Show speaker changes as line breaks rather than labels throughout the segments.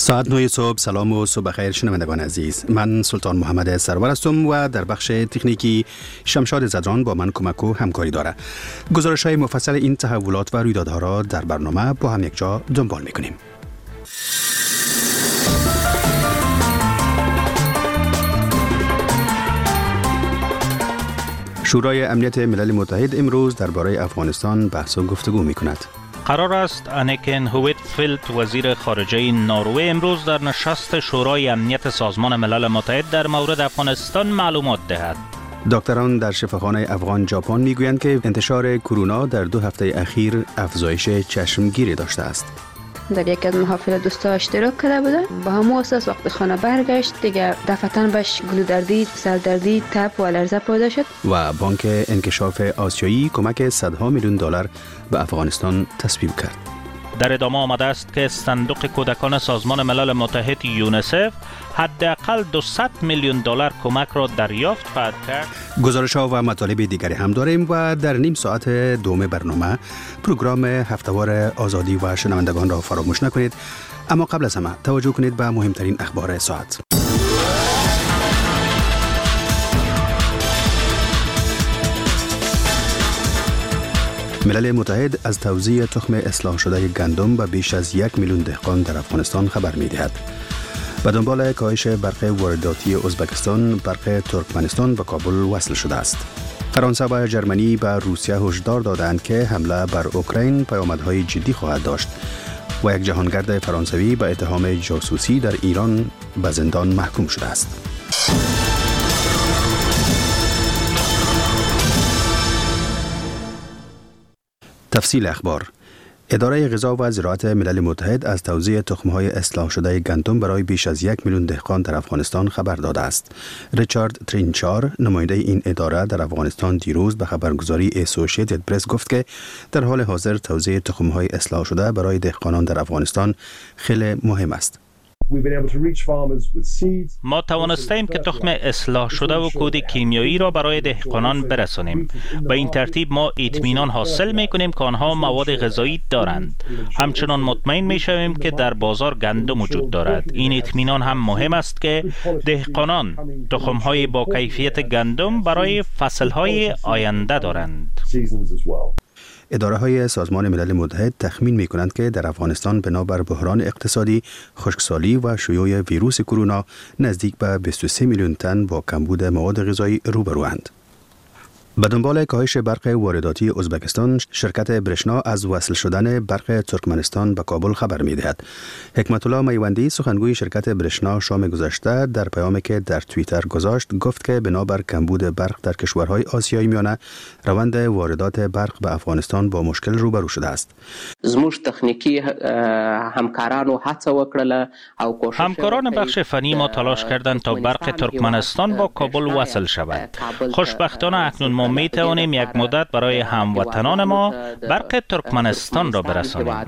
ساعت 9 صبح. سلام و صبح خیر شنوندگان عزیز. من سلطان محمد سرور هستم و در بخش تکنیکی شمشاد زدران با من کمک و همکاری داره. گزارش های مفصل این تحولات و رویدادها را در برنامه با هم یک جا دنبال میکنیم. شورای امنیت ملل متحد امروز درباره افغانستان بحث و گفتگو میکند.
قرار است انیکن هویتفیلد وزیر خارجه نروژ امروز در نشست شورای امنیت سازمان ملل متحد در مورد افغانستان معلومات دهد.
دکتران در شفاخانه افغان ژاپن میگویند که انتشار کرونا در 2 هفته اخیر افزایش چشمگیری داشته است.
در یک از محافل دوستا اشتراک کرده بوده. با همون اساس وقتی خانه برگشت دیگه دفعتاً بهش گلودردی، سردردی، تب و الرژی پیدا شد.
و بانک انکشاف آسیایی کمک صدها میلیون دلار به افغانستان تصویب کرد.
در ادامه آمده است که صندوق کودکان سازمان ملل متحد یونیسف حداقل 200 میلیون دلار کمک را دریافت خواهد کرد.
گزارش‌ها و مطالب دیگری هم داریم و در نیم ساعت دوم برنامه پروگرام هفته‌وار آزادی و شنوندگان را فراموش نکنید. اما قبل از همه توجه کنید به مهمترین اخبار ساعت. ملل متحد از توزیع تخم اصلاح شده گندم به بیش از 1 میلیون دهقان در افغانستان خبر می‌دهد. به دنبال کاهش برق وارداتی ازبکستان، برق ترکمنستان به کابل وصل شده است. فرانسه و جرمنی به روسیه هشدار دادند که حمله بر اوکراین پیامدهای جدی خواهد داشت و یک جهانگرد فرانسوی به اتهام جاسوسی در ایران به زندان محکوم شده است. تفصیل اخبار. اداره غذا و زراعت ملل متحد از توزیع تخم‌های اصلاح شده گندم برای بیش از 1 میلیون دهقان در افغانستان خبر داده است. ریچارد ترینچار، نماینده این اداره در افغانستان، دیروز به خبرگزاری اسوسییتد پرس گفت که در حال حاضر توزیع تخم‌های اصلاح شده برای دهقانان در افغانستان خیلی مهم است.
ما توانستیم که تخم اصلاح شده و کود کیمیایی را برای دهقانان برسانیم. به این ترتیب ما اطمینان حاصل می‌کنیم که آنها مواد غذایی دارند. همچنان مطمئن می‌شویم که در بازار گندم وجود دارد. این اطمینان هم مهم است که دهقانان تخم‌های با کیفیت گندم برای فصل‌های آینده دارند.
اداره‌های سازمان ملل متحد تخمین می‌کنند که در افغانستان بنابر بحران اقتصادی، خشکسالی و شیوع ویروس کرونا نزدیک به 23 میلیون تن با کمبود مواد غذایی روبروند. به دنبال کاهش برق وارداتی ازبکستان، شرکت برشنا از وصل شدن برق ترکمنستان به کابل خبر می‌دهد. حکمت الله میوندی، سخنگوی شرکت برشنا، شام گذشته در پیامی که در توییتر گذاشت گفت که بنابر کمبود برق در کشورهای آسیای میانه، روند واردات برق به افغانستان با مشکل روبرو شده است.
همکاران بخش فنی ما تلاش کردند تا برق ترکمنستان با کابل وصل شود. خوشبختانه اکنون ما می توانیم یک مدت برای هموطنان ما برق ترکمنستان را برسانیم.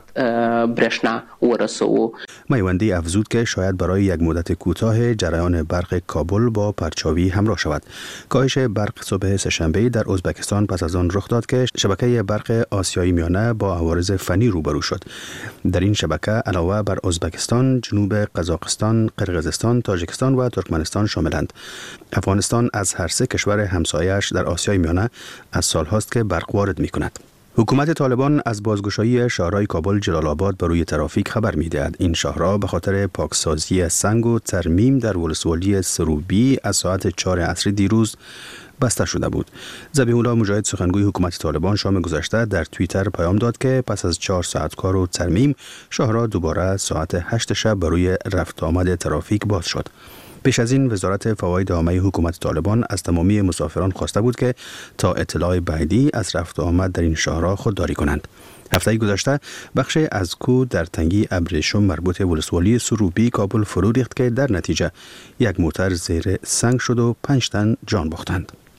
میوندی افزود که شاید برای یک مدت کوتاه جریان برق کابل با پرچاوی همراه شود. کاهش برق صبح سه‌شنبه در ازبکستان پس از آن رخ داد که شبکه برق آسیایی میانه با عوارض فنی روبرو شد. در این شبکه علاوه بر ازبکستان، جنوب قزاقستان، قرقیزستان، تاجیکستان و ترکمنستان شاملند. افغانستان از هر سه کشور همسایه‌اش در آسیای میانه از سالهاست که برق وارد می‌کند. حکومت طالبان از بازگشایی شهرهای کابل، جلال آباد بر روی ترافیک خبر می‌دهد. این شهرها به خاطر پاکسازی سنگ و ترمیم در ولسوالی سروبی از ساعت 4 عصر دیروز بسته شده بود. ذبیح الله مجاهد، سخنگوی حکومت طالبان، شام گذشته در توییتر پیام داد که پس از 4 ساعت کار و ترمیم، شهرها دوباره ساعت 8 شب بر روی رفت آمد ترافیک باز شد. پیش از این وزارت فواید عامه حکومت طالبان از تمامی مسافران خواسته بود که تا اطلاع بعدی از رفت و آمد در این شهرها خودداری کنند. هفته گذشته بخش از کوه در تنگی ابریشم مربوط ولسوالی سروبی کابل فرو ریخت که در نتیجه یک موتر زیر سنگ شد و 5 تن جان باختند.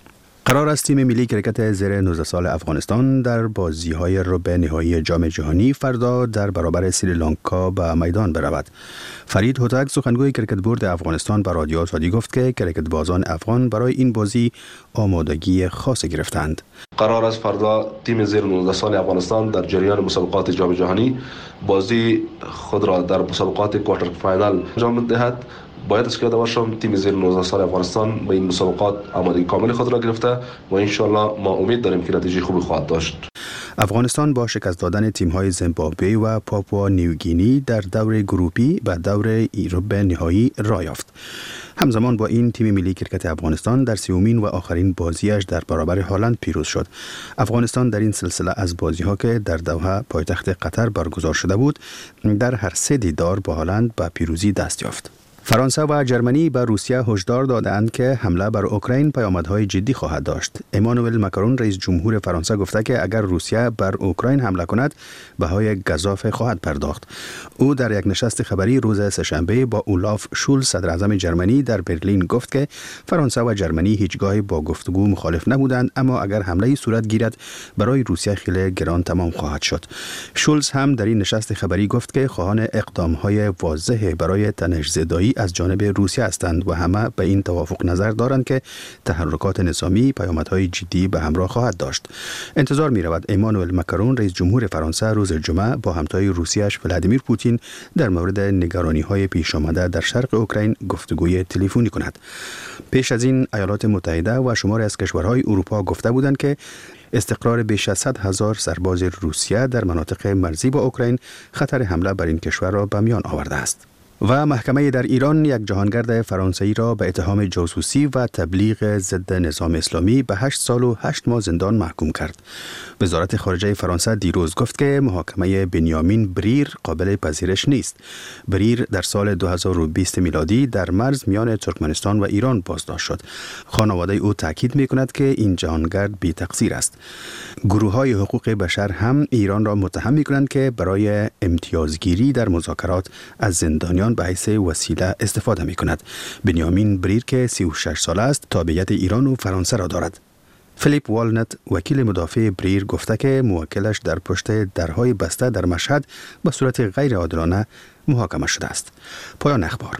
قرار است تیم ملی کرکت زیر 19 سال افغانستان در بازی‌های ربع نهایی جام جهانی فردا در برابر سریلانکا به میدان برود. فرید هوتک سخنگوی کرکت بورد افغانستان به رادیو آزادی گفت که کرکت بازان افغان برای این بازی آمادگی خاصی گرفتند.
قرار است فردا تیم زیر 19 سال افغانستان در جریان مسابقات جام جهانی بازی خود را در مسابقات کوارتر فاینال انجام دهد. باید از که یاد باشم تیم زیر 19 سال افغانستان به این مسابقات آمادگی کامل خود را گرفته و ان شاءالله ما امید داریم که نتیجه خوبی خواهد داشت.
افغانستان با شکست دادن تیم‌های زیمبابوه و پاپوا نیوگینی در دور گروپی به دور ربع نهایی راه یافت. همزمان با این تیم ملی کرکت افغانستان در سومین و آخرین بازیش در برابر هلند پیروز شد. افغانستان در این سلسله از بازی‌ها که در دوحه پایتخت قطر برگزار شده بود در هر سه دیدار با هلند به پیروزی دست یافت. فرانسه و جرمنی به روسیه هشدار دادند که حمله بر اوکراین پیامدهای جدی خواهد داشت. امانوئل ماکرون رئیس جمهور فرانسه گفته که اگر روسیه بر اوکراین حمله کند بهای گزاف خواهد پرداخت. او در یک نشست خبری روز سه‌شنبه با اولاف شولز صدر اعظم جرمنی در برلین گفت که فرانسه و جرمنی هیچگاه با گفتگو مخالف نبودند، اما اگر حمله صورت گیرد برای روسیه خیلی گران تمام خواهد شد. شولز هم در این نشست خبری گفت که خواهان اقدام‌های واضح برای تنش‌زدایی از جانب روسیه هستند و همه به این توافق نظر دارند که تحرکات نظامی پیامدهای جدی به همراه خواهد داشت. انتظار می رود امانوئل ماکرون رئیس جمهور فرانسه روز جمعه با همتای روسیه‌اش ولادیمیر پوتین در مورد نگرانی‌های پیش آمده در شرق اوکراین گفتگوی تلفنی کند. پیش از این ایالات متحده و شماری از کشورهای اروپا گفته بودند که استقرار بیش از 100,000 سرباز روسیه در مناطق مرزی با اوکراین خطر حمله بر این کشور را به میان آورده است. و محکمه در ایران یک جهانگرد فرانسوی را به اتهام جاسوسی و تبلیغ ضد نظام اسلامی به 8 سال و 8 ماه زندان محکوم کرد. وزارت خارجه فرانسه دیروز گفت که محاکمه بنیامین بریر قابل پذیرش نیست. بریر در سال 2020 میلادی در مرز میان ترکمنستان و ایران بازداشت شد. خانواده او تاکید می‌کند که این جهانگرد بی تقصیر است. گروه‌های حقوق بشر هم ایران را متهم می‌کنند که برای امتیازگیری در مذاکرات از زندانیان به حیث وسیله استفاده می‌کند. بنیامین بریر که 36 ساله است تابعیت ایران و فرانسه را دارد. فیلیپ والنت وکیل مدافع بریر گفته که موکلش در پشت درهای بسته در مشهد به صورت غیر عادلانه محاکمه شده است. پایان اخبار.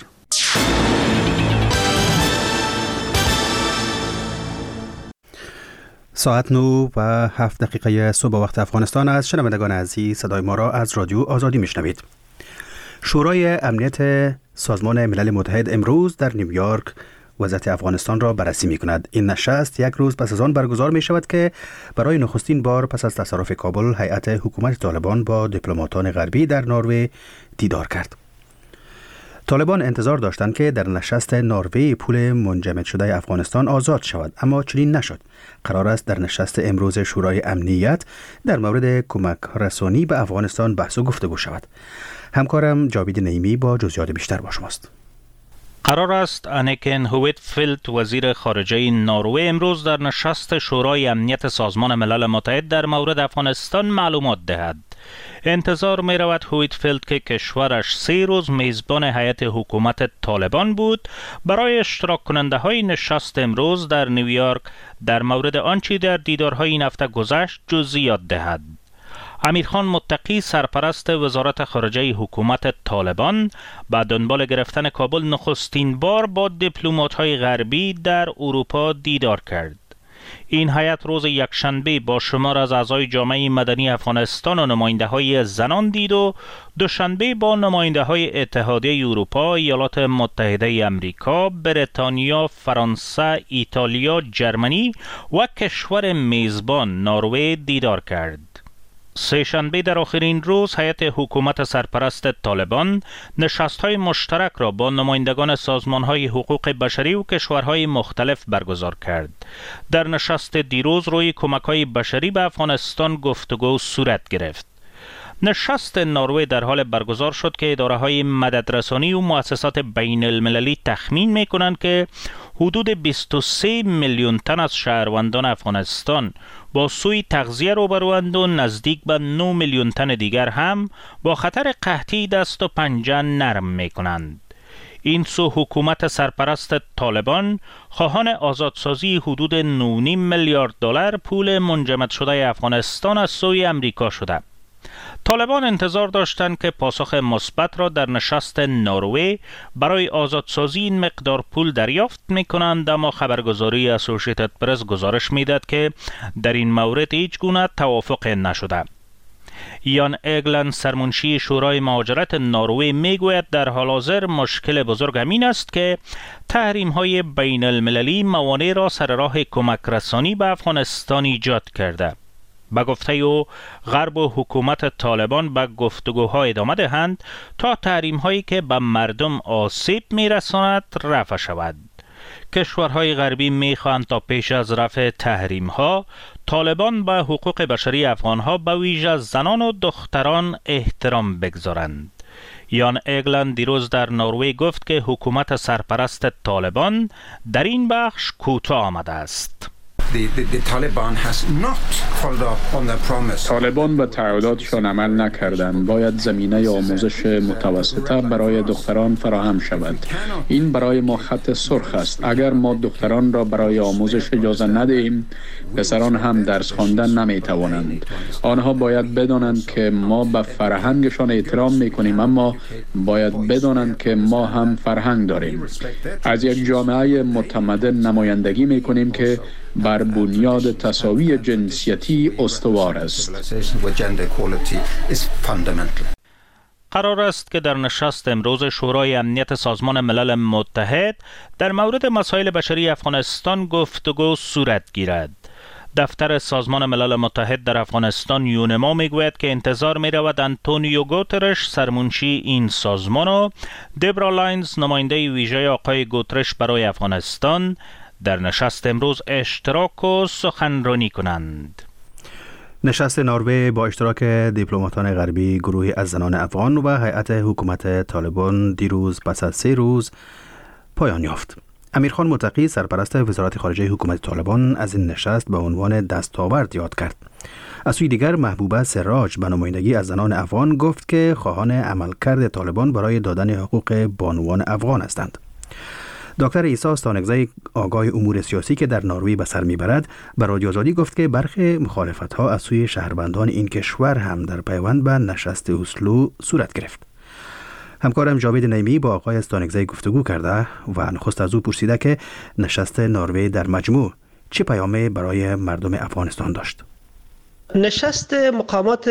ساعت 9 و 7 دقیقه صبح وقت افغانستان است. شنوندگان عزیز صدای ما را از رادیو آزادی میشنوید. شورای امنیت سازمان ملل متحد امروز در نیویورک وضعیت افغانستان را بررسی می کند. این نشست یک روز پس از آن برگزار می شود که برای نخستین بار پس از تصرف کابل هیئت حکومت طالبان با دیپلماتان غربی در نروژ دیدار کرد. طالبان انتظار داشتند که در نشست نروژ پول منجمد شده افغانستان آزاد شود، اما چنین نشد. قرار است در نشست امروز شورای امنیت در مورد کمک رسانی به افغانستان بحث و گفتگو شود. همکارم جاوید نعیمی با جزئیات بیشتر با شماست.
قرار است انیکن هویتفیلد وزیر خارجه نروژ امروز در نشست شورای امنیت سازمان ملل متحد در مورد افغانستان معلومات دهد. انتظار می رود هویتفیلد که کشورش 3 روز میزبان هیئت حکومت طالبان بود برای اشتراک کننده های نشست امروز در نیویورک در مورد آنچه در دیدارهای این هفته گذشت جزئیات دهد. امیرخان متقی سرپرست وزارت خارجه حکومت طالبان به دنبال گرفتن کابل نخستین بار با دیپلمات‌های غربی در اروپا دیدار کرد. این هیئت روز یکشنبه با شمار از اعضای جامعه مدنی افغانستان و نماینده‌های زنان دید و دوشنبه با نماینده‌های اتحادیه اروپا، ایالات متحده آمریکا، بریتانیا، فرانسه، ایتالیا، جرمنی و کشور میزبان نروژ دیدار کرد. سه‌شنبه در آخرین روز هیئت حکومت سرپرست طالبان نشست‌های مشترک را با نمایندگان سازمان‌های حقوق بشری و کشورهای مختلف برگزار کرد. در نشست دیروز روی کمک‌های بشری به افغانستان گفتگو صورت گرفت. نشست نروژ در حال برگزار شد که اداره‌های مددرسانی و مؤسسات بین المللی تخمین می‌کنند که حدود 23 میلیون تن از شهروندان افغانستان با سوی تغذیه روبروند و نزدیک به 9 میلیون تن دیگر هم با خطر قحطی دست و پنجه نرم می‌کنند. این سو حکومت سرپرست طالبان خواهان آزادسازی حدود 9.5 میلیارد دلار پول منجمد شده افغانستان از سوی امریکا شده. طالبان انتظار داشتند که پاسخ مثبت را در نشست نروژ برای آزادسازی این مقدار پول دریافت می‌کنند، اما خبرگزاری اسوسییتد پرس گزارش می‌دهد که در این مورد هیچ گونه توافق نشده. یان اگلن سرمنشی شورای مهاجرت نروژ میگوید در حال حاضر مشکل بزرگ همین است که تحریم‌های بین المللی موانع را سر راه کمک رسانی به افغانستان ایجاد کرده. به گفته او غرب و حکومت طالبان به گفتگوها ادامه دهند تا تحریم‌هایی که به مردم آسیب می‌رساند رفع شود. کشورهای غربی می‌خواهند تا پیش از رفع تحریم‌ها طالبان به حقوق بشری افغان‌ها به ویژه زنان و دختران احترام بگذارند. یان اگلن دیروز در نروژ گفت که حکومت سرپرست طالبان در این بخش کوتاه آمده است.
طالبان به تعهداتشان عمل نکردند. باید زمینه آموزش متوسطه برای دختران فراهم شود. این برای ما خط سرخ است. اگر ما دختران را برای آموزش اجازه ندهیم، پسران هم درس خواندن نمیتوانند. آنها باید بدانند که ما به فرهنگشان احترام میکنیم، اما باید بدانند که ما هم فرهنگ داریم. از یک جامعه متمدن نمایندگی میکنیم که بر بنیاد تساوی جنسیتی استوار است.
قرار است که در نشست امروز شورای امنیت سازمان ملل متحد در مورد مسائل بشری افغانستان گفتگو صورت گیرد. دفتر سازمان ملل متحد در افغانستان یونما میگوید که انتظار می رود انتونیو گوترش سرمنشی این سازمان و دبرا لاینز نماینده ویژه آقای گوترش برای افغانستان در نشست امروز اشتراک و سخنرانی کنند.
نشست نروژ با اشتراک دیپلماتان غربی، گروهی از زنان افغان و هیئت حکومت طالبان دیروز پس از 3 روز پایان یافت. امیرخان متقی سرپرست وزارت خارجه حکومت طالبان از این نشست به عنوان دستاورد یاد کرد. از سوی دیگر محبوبه سراج به نمایندگی از زنان افغان گفت که خواهان عملکرد طالبان برای دادن حقوق بانوان افغان هستند. دکتر عیسی استانگزی آگاه امور سیاسی که در نروژ به سر میبرد به رادیو آزادی گفت که برخی مخالفت‌ها از سوی شهروندان این کشور هم در پیوند به نشست اسلو صورت گرفت. همکارم جاوید نیمی با آقای استانگزی گفتگو کرده و نخست از او پرسیده که نشست نروژ در مجموع چه پیامی برای مردم افغانستان داشت؟
نشست مقامات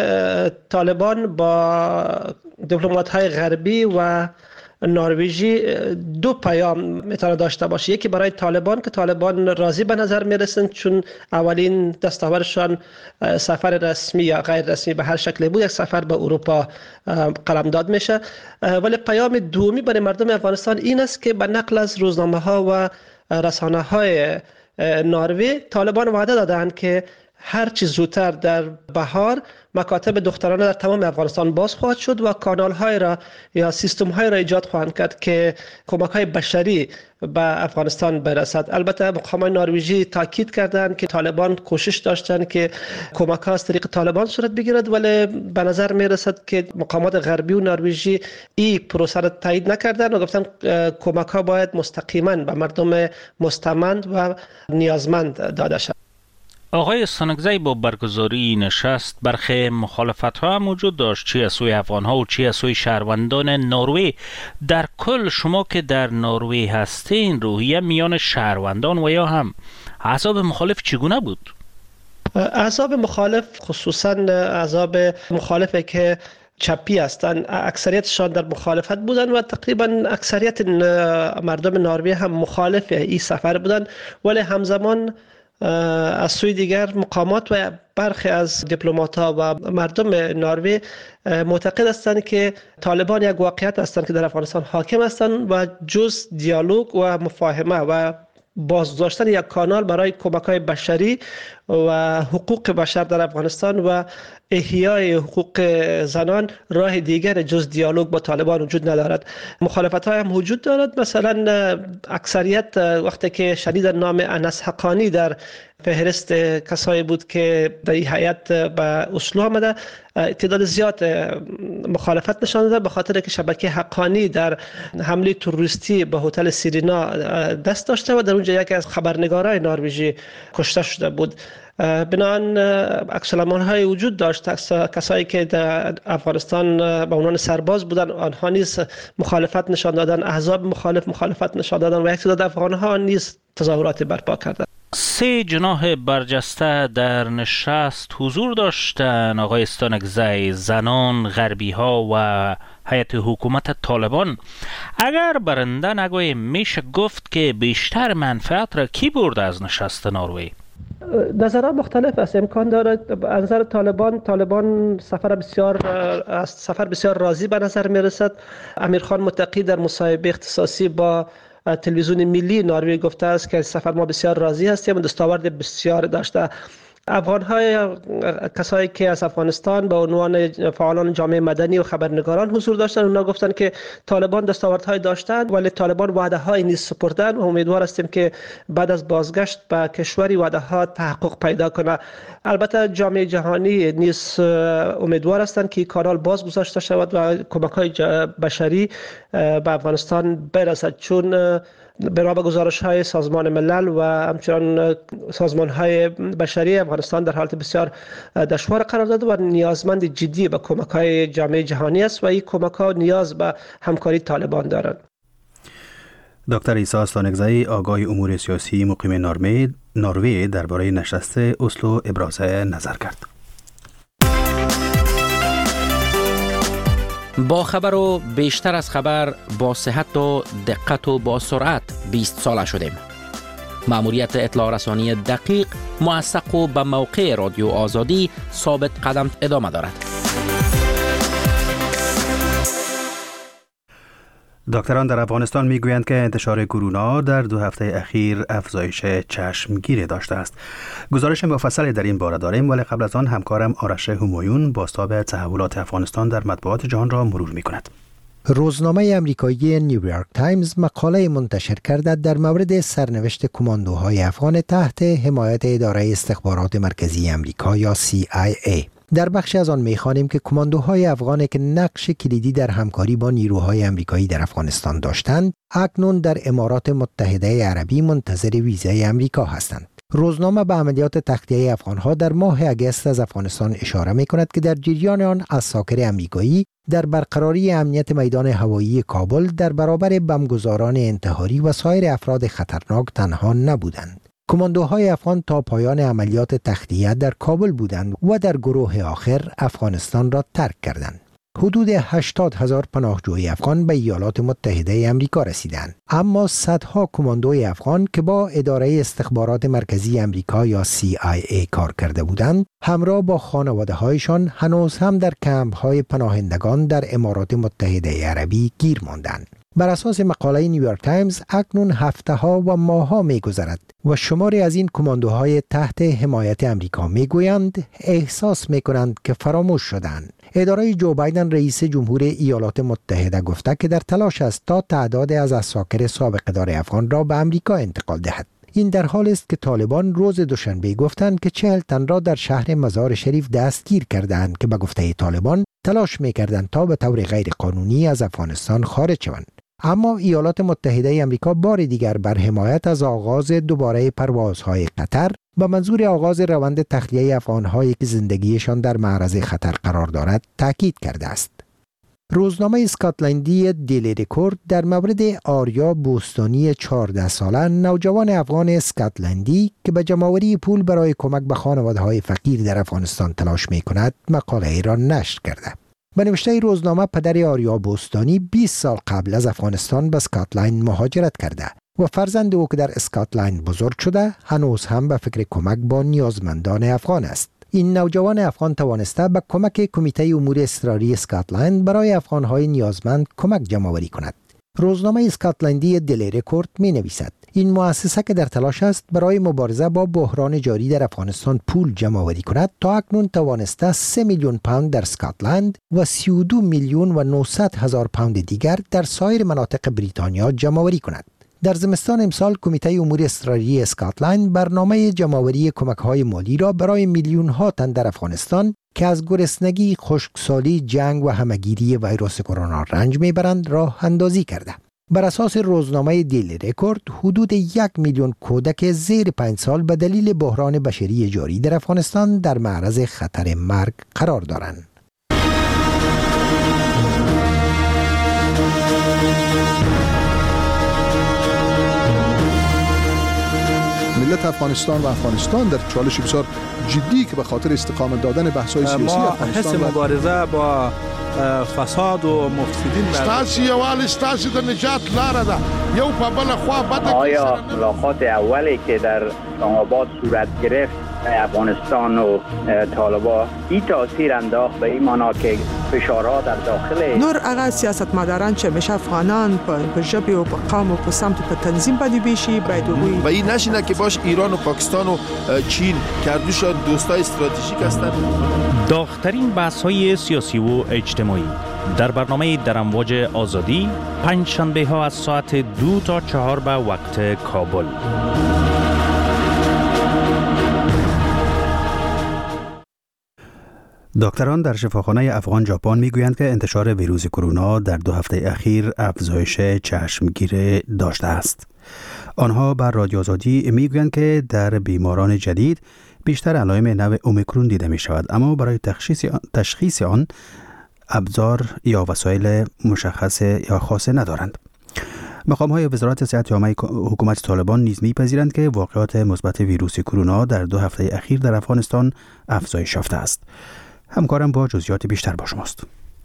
طالبان با دیپلمات‌های غربی و نروژی 2 پیام میتونه داشته باشه. یکی برای طالبان که طالبان راضی به نظر میرسند چون اولین دستاوردشان سفر رسمی یا غیر رسمی به هر شکلی بود، یک سفر به اروپا قلمداد میشه. ولی پیام دومی برای مردم افغانستان این است که به نقل از روزنامه ها و رسانه های نروژ طالبان وعده دادند که هر چیز زودتر در بهار مکاتب دخترانه در تمام افغانستان باز خواهد شد و کانال های را یا سیستم های را ایجاد خواهند کرد که کمک های بشری به افغانستان برسد. البته مقامات نروژی تاکید کردند که طالبان کوشش داشتند که کمک ها از طریق طالبان صورت بگیرد، ولی به نظر می رسد که مقامات غربی و نروژی این پروسه را تایید نکردند و گفتند کمک ها باید مستقیما به مردم مستمند و نیازمند داده شود.
آقای استانگزی با برگزاری نشست برخی مخالفت‌ها هم وجود داشت، چی از سوی افغان‌ها و چی از سوی شهروندان نروژ. در کل شما که در نروژ هستین روحیه میان شهروندان و یا هم احزاب مخالف چگونه بود؟
احزاب مخالف خصوصا احزاب مخالفه که چپی هستند اکثریتشان در مخالفت بودند و تقریبا اکثریت مردم نروژ هم مخالف این سفر بودند، ولی همزمان از سوی دیگر مقامات و برخی از دیپلمات‌ها و مردم نروژ معتقد هستند که طالبان یک واقعیت هستند که در افغانستان حاکم هستند و جز دیالوگ و مفاهمه و بازداشتن یک کانال برای کمک‌های بشری و حقوق بشر در افغانستان و احیای حقوق زنان راه دیگر جز دیالوگ با طالبان وجود ندارد. مخالفت‌های هم وجود دارد. مثلا اکثریت وقتی که شنیدن نام انس حقانی در فهرست کسایی بود که در این هیئت به اسلو آمده. تعداد زیاد مخالفت نشان داده به خاطر که شبکه حقانی در حمله تروریستی به هتل سیرینا دست داشته و در اونجا یکی از خبرنگارای نروژی کشته شده بود. بنابراین عکس‌العمل‌های وجود داشت. کسایی که در افغانستان به عنوان سرباز بودن آنها نیز مخالفت نشان دادن، احزاب مخالفت نشان دادن و یک تعداد افغان‌ها نیز تظاهرات برپا کردند.
3 جناح برجسته در نشست حضور داشتند. آقای استانکزی، زنان، غربی ها و هیئت حکومت طالبان. اگر برنده نگوییم میشه گفت که بیشتر منفعت را کی برده از نشست نروژ؟
نظرات مختلف است. امکان دارد از نظر طالبان از سفر بسیار راضی به نظر می رسد. امیرخان متقی در مصاحبه اختصاصی با تلویزیون ملی نروژ گفته است که سفر ما بسیار راضی هستیم، دستاورد بسیار داشته. افغان‌های کسایی که از افغانستان به عنوان فعالان جامعه مدنی و خبرنگاران حضور داشتند، اونا گفتند که طالبان دستاوردهای داشتند ولی طالبان وعده‌های نیز سپردن و امیدوار هستیم که بعد از بازگشت به کشوری وعده‌ها تحقق پیدا کنه. البته جامعه جهانی نیز امیدوار هستند که کانال باز گذاشته شود و کمک‌های بشری به افغانستان برسد، چون بنا به گزارش‌های سازمان ملل و همچنان سازمان‌های بشری افغانستان در حالت بسیار دشوار قرار داده و نیازمند جدی به کمک‌های جامعه جهانی است و این کمک‌ها نیاز به همکاری طالبان دارند.
دکتر عیسی استانکزی، آگاه امور سیاسی مقیم نروژ درباره نشست اسلو ابراز نظر کرد.
با خبر و بیشتر از خبر، با صحت و دقت و با سرعت 20 ساله شدیم. مأموریت اطلاع رسانی دقیق، موثق و به موقع رادیو آزادی ثابت قدم ادامه دارد.
دکتران در افغانستان میگویند که انتشار کرونا در 2 هفته اخیر افزایش چشمگیر داشته است. گزارش مفصلی در این باره داریم، ولی قبل از آن همکارم آرش همایون بازتاب تحولات افغانستان در مطبوعات جهان را مرور میکند.
روزنامه امریکایی نیویورک تایمز مقاله منتشر کرده در مورد سرنوشت کماندوهای افغان تحت حمایت اداره استخبارات مرکزی امریکا یا CIA. در بخش از آن می‌خوانیم که کماندوهای افغان که نقش کلیدی در همکاری با نیروهای امریکایی در افغانستان داشتند، اکنون در امارات متحده عربی منتظر ویزای امریکا هستند. روزنامه به عملیات تخلیه افغانها در ماه اگست از افغانستان اشاره می‌کند که در جریان آن عساکر امریکایی در برقراری امنیت میدان هوایی کابل در برابر بمبگذاران انتحاری و سایر افراد خطرناک تنها نبودند. کماندوهای افغان تا پایان عملیات تخلیه در کابل بودند و در گروه آخر افغانستان را ترک کردند. حدود 80,000 پناهجوی افغان به ایالات متحده امریکا رسیدند، اما صدها کماندوی افغان که با اداره استخبارات مرکزی امریکا یا CIA کار کرده بودند، همراه با خانواده‌هایشان هنوز هم در کمپ‌های پناهندگان در امارات متحده عربی گیر ماندند. بر اساس مقاله نیویورک تایمز اکنون هفته‌ها و ماه‌ها می‌گذرد و شماری از این کماندوهای تحت حمایت امریکا می‌گویند احساس می‌کنند که فراموش شدند. اداره جو بایدن رئیس جمهور ایالات متحده گفته که در تلاش است تا تعداد از عساکر سابقه‌دار افغان را به امریکا انتقال دهد. این در حالی است که طالبان روز دوشنبه گفتند که 40 تن را در شهر مزار شریف دستگیر کردند که به گفته طالبان تلاش می‌کردند تا به طور غیر قانونی از افغانستان خارج شوند. اما ایالات متحده امریکا بار دیگر بر حمایت از آغاز دوباره پروازهای قطر به منظور آغاز روند تخلیه افغان‌هایی که زندگیشان در معرض خطر قرار دارد تاکید کرده است. روزنامه اسکاتلندی دیلی رکورد در مورد آریا بوستانی 14 ساله نوجوان افغان اسکاتلندی که به جمع‌آوری پول برای کمک به خانواده‌های فقیر در افغانستان تلاش می‌کند مقاله را نشر کرده. به نوشته روزنامه پدر آریا بوستانی 20 سال قبل از افغانستان به اسکاتلند مهاجرت کرده و فرزند او که در اسکاتلند بزرگ شده هنوز هم به فکر کمک با نیازمندان افغان است. این نوجوان افغان توانسته به کمک کمیته امور اضطراری اسکاتلند برای افغان‌های نیازمند کمک جمع‌آوری کند. روزنامه اسکاتلندی دیلی رکورد می‌نویسد این مؤسسه که در تلاش است برای مبارزه با بحران جاری در افغانستان پول جمع‌آوری کند تا اکنون توانسته 3 میلیون پوند در اسکاتلند و 32 میلیون و 900 هزار پوند دیگر در سایر مناطق بریتانیا جمع‌آوری کند. در زمستان امسال کمیته امور اضطراری اسکاتلند برنامه جمع‌آوری کمک‌های مالی را برای میلیون‌ها تن در افغانستان که از گرسنگی، خشکسالی، جنگ و همه‌گیری ویروس کرونا رنج می‌برند راه اندازی کرده. بر اساس روزنامه دیلی رکورد، حدود 1 میلیون کودک زیر 5 سال به دلیل بحران بشری جاری در افغانستان در معرض خطر مرگ قرار دارند.
ملت افغانستان و افغانستان در چالش بسیار جدی که به خاطر استقامت دادن بحث‌های سیاسی
ما
افغانستان
حس مبارزه با فساد و مفسدین
ستاسي یوال ستاسي د نجات لاره ده یو په بل خوا بده.
آیا ملاقات اولی که در اسلام آباد صورت گرفت افغانستان و طالبان این تاثیر انداخت به این معنا که فشارها در داخل
نور اغا سیاستمداران چې میشه افغانان په ژبه او په قوم او په سمت په تنظیم باندې بشي باید
و این نشینه که باش ایران و پاکستان و چین کردوشان دوستای استراتژیک هستند.
داغ‌ترین بحث‌های سیاسی و اجتماعی در برنامه در امواج آزادی پنج شنبه ها از ساعت 2 تا 4 به وقت کابل.
دکتران در شفاخانه افغان ژاپن میگویند که انتشار ویروس کرونا در 2 هفته اخیر افزایش چشمگیر داشته است. آنها بر رادیو آزادی میگویند که در بیماران جدید بیشتر علائم نوع اومیکرون دیده می شود، اما برای تشخیص آن ابزار یا وسایل مشخص یا خاصه ندارند. مقام‌های وزارت صحت عامه حکومت طالبان نیز می‌پذیرند که واقعات مثبت ویروس کرونا در 2 هفته اخیر در افغانستان افزایش یافته است. همکارم با جزئیات بیشتر با شماست.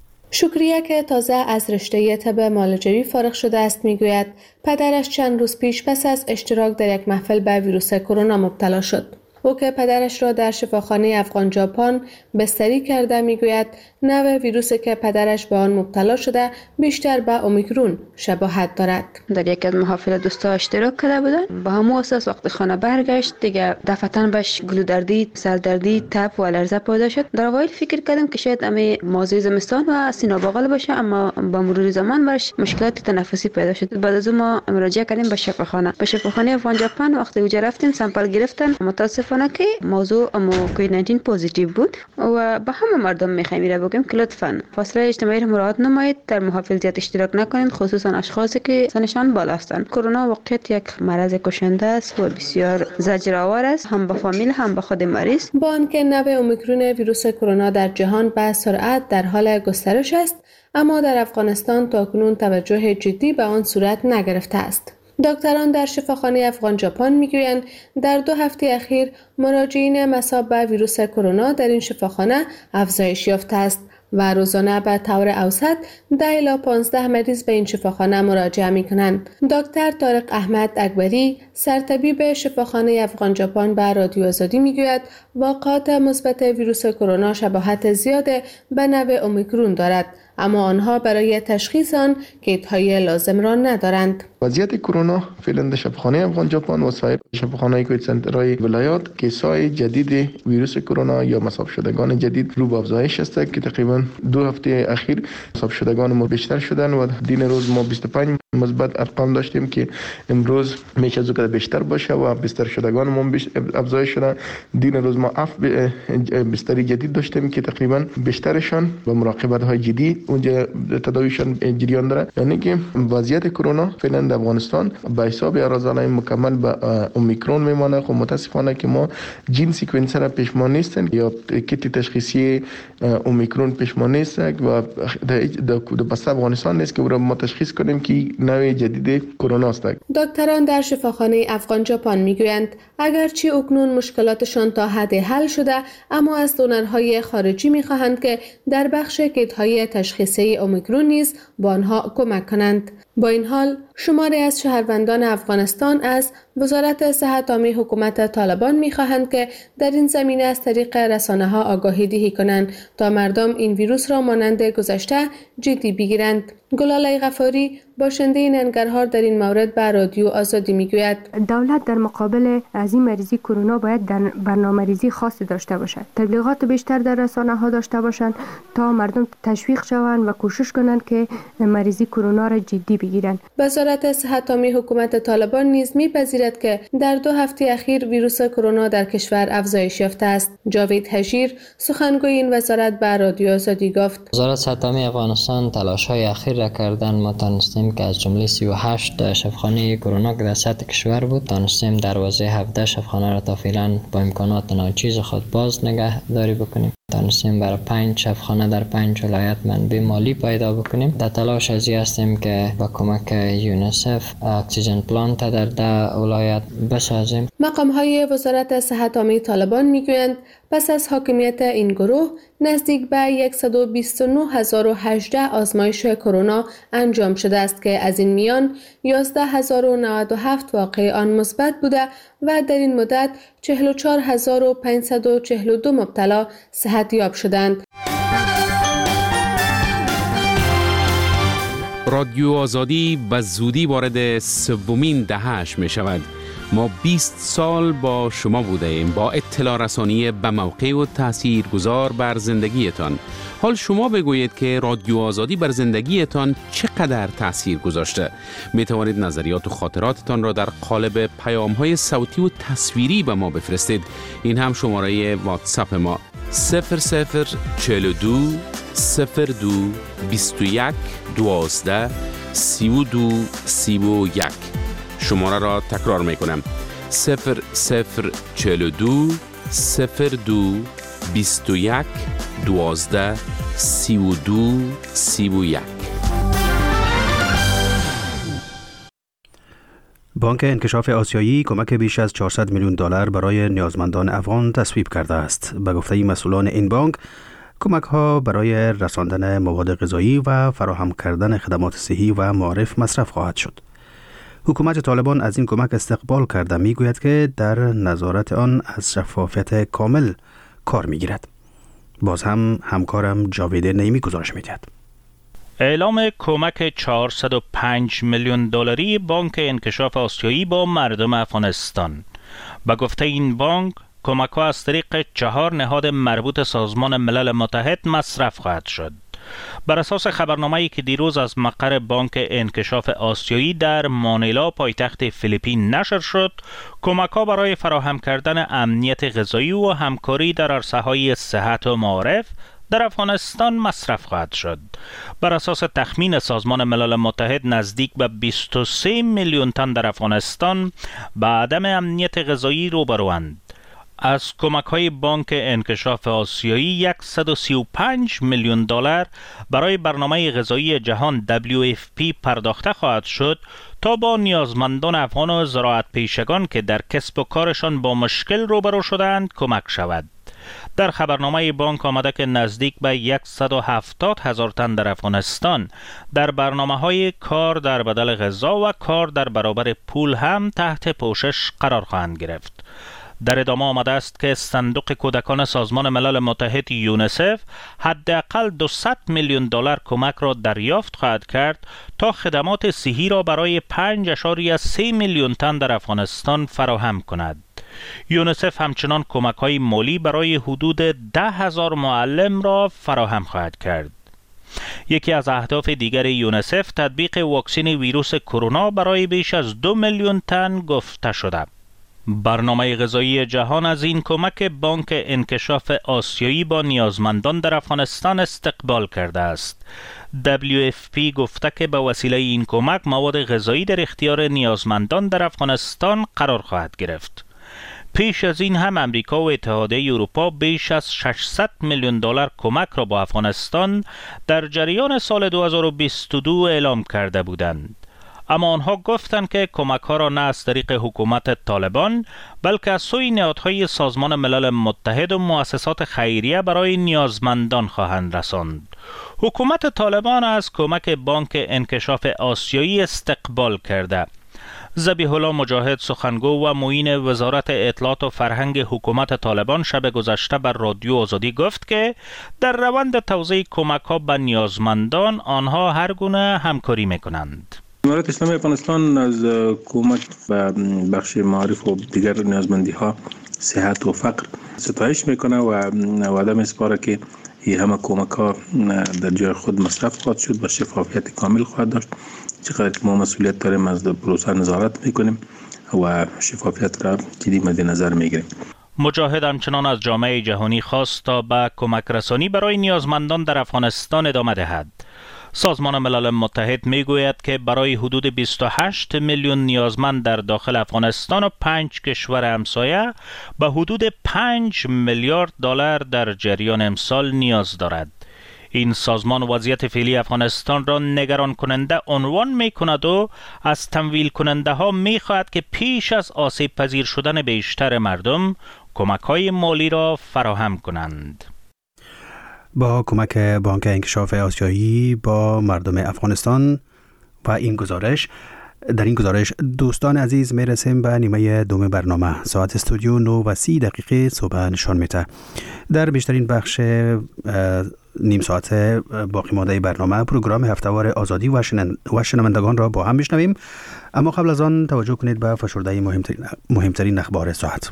شکریه که تازه از رشته طب معالجوی فارغ شده است میگوید پدرش چند روز پیش پس از اشتراک در یک محفل به ویروس کرونا مبتلا شد. او که پدرش را در شفاخانه افغان ژاپن بستری کرده میگوید نوع ویروسی که پدرش به آن مبتلا شده بیشتر به اومیکرون شباهت دارد.
در یکی از محافل دوستا اشتراک کرده بودن، با همون اساس وقتی خانه برگشت دیگه دفعتاً بهش گلودردی، سردردی، تب و الرژی پیدا شد. در اوایل فکر کردم که شاید امی موضوع زمستان و سینه بغل باشه، اما با مرور زمان برش مشکلات تنفسی پیدا شد. بعد از ما مراجعه کردیم به شفاخانه افغان ژاپن. وقتی اونجا رفتیم سامپل گرفتن، متاسفانه که موضوع کووید 19 پوزیتیو بود و به همه مردم میخوایم بگیم که لطفاً فاصله اجتماعی را مراعات نمایید، در محافل زیاد اشتراک نکنید، خصوصا اشخاصی که سنشان بالا هستند. کرونا واقعیت یک مرض کشنده است و بسیار زجرآور است، هم به فامیل هم به خود مریض.
با آنکه نوع اومیکرون ویروس کرونا در جهان به سرعت در حال گسترش است، اما در افغانستان تاکنون توجه جدی به آن صورت نگرفته است. دکتران در شفاخانه افغان ژاپن میگویند در 2 هفته اخیر مراجعین مصاب به ویروس کرونا در این شفاخانه افزایش یافته است و روزانه به طور اوسط 10 الی 15 مریض به این شفاخانه مراجعه می کنند. دکتر طارق احمد اکبری سرطبیب شفاخانه افغان ژاپن به رادیو آزادی میگوید واقعات مثبت ویروس کرونا شباهت زیاد به نوع اومیکرون دارد، اما آنها برای تشخیص آن کیت‌های لازم را ندارند.
وضعیت کرونا فعلا در شفاخانه افغان ژاپن و سایر شفاخانه‌های کووید سنترهای ولایات کیس‌های جدید ویروس کرونا یا مصاب شدگان جدید رو به افزایش است که تقریبا 2 هفته اخیر مصاب شدگان ما بیشتر شدن و دین روز ما 25 مثبت ارقام داشتیم که امروز میشه از اون بیشتر باشه و بیشتر شدگان ما افزایش شدن. دین روز ما بستری جدید داشتیم که تقریبا بیشترشان با مراقبت‌های جدی اونجا تداویشان جریان داره، یعنی که وضعیت کرونا فعلا در افغانستان به حساب رازانه مکمل به اومیکرون میمانه. خب متاسفانه که ما جین سیکونسر پیشمان نیستن یا کیت تشخیصی اومیکرون پیشمان نیست و در بسته افغانستان نیست که او را ما تشخیص کنیم که نوع جدید کرونا است.
دکتران در شفاخانه افغان ژاپن میگویند اگرچه اکنون مشکلاتشان تا حد حل شده، اما از دونرهای خارجی میخواهند که در بخش کیت‌های تشخیصی اومیکرون نیز با آنها کمک کنند. با این حال شماری از شهروندان افغانستان از وزارت صحت عامه حکومت طالبان می‌خواهند که در این زمینه از طریق رسانه‌ها آگاهی دهی کنند تا مردم این ویروس را مانند گذشته جدی بگیرند. گلاله غفاری باشنده ننگرهار در این مورد به رادیو آزادی میگوید
دولت در مقابل از این مریضی کرونا باید در برنامه‌ریزی خاصی داشته باشد، تبلیغات بیشتر در رسانه‌ها داشته باشند تا مردم تشویق شوند و کوشش کنند که مریضی کرونا را جدی بگیرند.
وزارت وزارت صحت عامه حکومت طالبان نیز می‌پذیرد که در 2 هفته اخیر ویروس کرونا در کشور افزایش یافته است. جاوید حجیر سخنگوی این وزارت به رادیو آزادی گفت:
وزارت صحت عامه افغانستان تلاش‌های اخیر را کردن. ما تانستیم که از جمله 38 شفاخانه کرونا که در سطح کشور بود، تانستیم دروازه 17 شفاخانه را تا فعلا با امکانات ناچیز خود باز نگهداری بکنیم. تانستیم برای 5 شفاخانه در 5 ولایت منبع مالی پیدا بکنیم. در تلاش ازی هستیم که با کمک یونیسف اکسیژن پلانت در 10 ولایت بسازیم.
مقام‌های وزارت صحت عامه طالبان میگویند پس از حاکمیت این گروه نزدیک به 129,018 آزمایش کرونا انجام شده است که از این میان 11,097 واقع آن مثبت بوده و در این مدت 44,542 مبتلا صحتیاب شدند.
رادیو آزادی به زودی وارد 3مین دهه‌اش می شود. ما 20 سال با شما بوده ایم، با اطلاع رسانی به موقع و تاثیرگذار بر زندگیتان. حال شما بگویید که رادیو آزادی بر زندگیتان چقدر تاثیر گذاشته. می توانید نظریات و خاطراتتان را در قالب پیام‌های صوتی و تصویری به ما بفرستید. این هم شماره واتساپ ما 0042 02 21 12 32 31. شماره را تکرار می کنم 0042 02 21 12 32 31.
بانک انکشاف آسیایی کمک بیش از 400 میلیون دلار برای نیازمندان افغان تصویب کرده است. به گفته مسئولان این بانک، کمک ها برای رساندن مواد غذایی و فراهم کردن خدمات صحی و معارف مصرف خواهد شد. حکومت طالبان از این کمک استقبال کرده میگوید که در نظارت آن از شفافیت کامل کار میگیرد. باز هم همکارم جاوید نیمی گزارش میدهد.
اعلام کمک 405 میلیون دلاری بانک انکشاف آسیایی با مردم افغانستان. به گفته این بانک، کمک ها از طریق 4 نهاد مربوط سازمان ملل متحد مصرف خواهد شد. بر اساس خبرنامه‌ای که دیروز از مقر بانک انکشاف آسیایی در مانیلا پایتخت فیلیپین نشر شد، کمک‌ها برای فراهم کردن امنیت غذایی و همکاری در عرصه‌های صحت و معارف در افغانستان مصرف خواهد شد. بر اساس تخمین سازمان ملل متحد، نزدیک به 23 میلیون تن در افغانستان به عدم امنیت غذایی روبروند. از کمک‌های بانک انکشاف آسیایی 135 میلیون دلار برای برنامه غذایی جهان WFP پرداخته خواهد شد تا با نیازمندان افغان و زراعت پیشگان که در کسب و کارشان با مشکل روبرو شدند کمک شود. در خبرنامه بانک آمده که نزدیک به 170,000 تن در افغانستان در برنامه‌های کار در بدل غذا و کار در برابر پول هم تحت پوشش قرار خواهند گرفت. در ادامه آمده است که صندوق کودکان سازمان ملل متحد یونیسف حداقل 200 میلیون دلار کمک را دریافت خواهد کرد تا خدمات صحی را برای 5.3 میلیون تن در افغانستان فراهم کند. یونیسف همچنان کمک‌های مالی برای حدود 10,000 معلم را فراهم خواهد کرد. یکی از اهداف دیگر یونیسف تطبیق واکسن ویروس کرونا برای بیش از 2 میلیون تن گفته شده. برنامه غذایی جهان از این کمک بانک انکشاف آسیایی با نیازمندان در افغانستان استقبال کرده است. WFP گفته که به وسیله این کمک مواد غذایی در اختیار نیازمندان در افغانستان قرار خواهد گرفت. پیش از این هم امریکا و اتحادیه اروپا بیش از 600 میلیون دلار کمک را با افغانستان در جریان سال 2022 اعلام کرده بودند. اما آنها گفتند که کمک ها را نه از طریق حکومت طالبان بلکه از سوی نهادهای سازمان ملل متحد و مؤسسات خیریه برای نیازمندان خواهند رساند. حکومت طالبان از کمک بانک انکشاف آسیایی استقبال کرده. ذبیح الله مجاهد، سخنگو و معین وزارت اطلاعات و فرهنگ حکومت طالبان، شب گذشته بر رادیو آزادی گفت که در روند توزیع کمک ها به نیازمندان آنها هر گونه همکاری میکنند.
امارات اسلامی افغانستان از کمک به بخش معارف و دیگر نیازمندی ها صحت و فقر ستایش میکنه و وعده میسپاره که این همه کمک ها در جای خود مصرف خواهد شد و شفافیت کامل خواهد داشت. چقدر که ما مسئولیت داریم از پروسه نظارت میکنیم و شفافیت را جدی مد نظر میگیریم.
مجاهد همچنان از جامعه جهانی خواست تا به کمک رسانی برای نیازمندان در افغانستان ادامه دهد. سازمان ملل متحد میگوید که برای حدود 28 میلیون نیازمند در داخل افغانستان و 5 کشور همسایه به حدود 5 میلیارد دلار در جریان امسال نیاز دارد. این سازمان وضعیت فعلی افغانستان را نگران کننده عنوان می کند و از تمویل کننده ها می خواهد که پیش از آسیب پذیر شدن بیشتر مردم کمک های مالی را فراهم کنند.
با کمک بانک انکشاف آسیایی با مردم افغانستان و در این گزارش دوستان عزیز میرسیم به نیمه دوم برنامه. ساعت استودیو 9:30 صبح نشان میده. در بیشترین بخش نیم ساعت باقی مانده برنامه پروگرام هفتهوار آزادی و شنوندگان را با هم بشنویم، اما قبل از آن توجه کنید به فشرده مهمترین اخبار ساعت.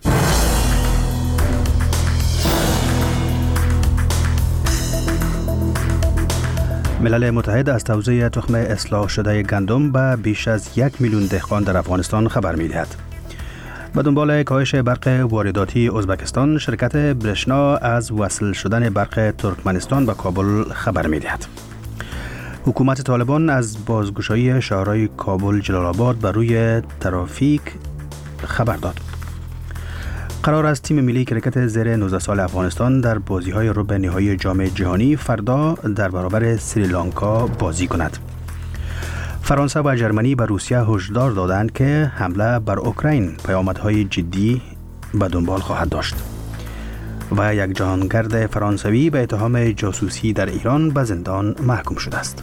ملل متحد از توزیع تخم اصلاح شده گندم به بیش از 1 میلیون دهقان در افغانستان خبر می‌دهد. به دنبال کاهش برق وارداتی ازبکستان، شرکت برشنا از وصل شدن برق ترکمنستان به کابل خبر می‌دهد. حکومت طالبان از بازگشایی شهرهای کابل، جلال آباد بر روی ترافیک خبر داد. قرار است تیم ملی کرکت زیر 19 سال افغانستان در بازی‌های ربع نهایی جام جهانی فردا در برابر سریلانکا بازی کند. فرانسه و ژرمنی به روسیه هشدار دادند که حمله بر اوکراین پیامدهای جدی به دنبال خواهد داشت. و یک جهانگرد فرانسوی به اتهام جاسوسی در ایران به زندان محکوم شده است.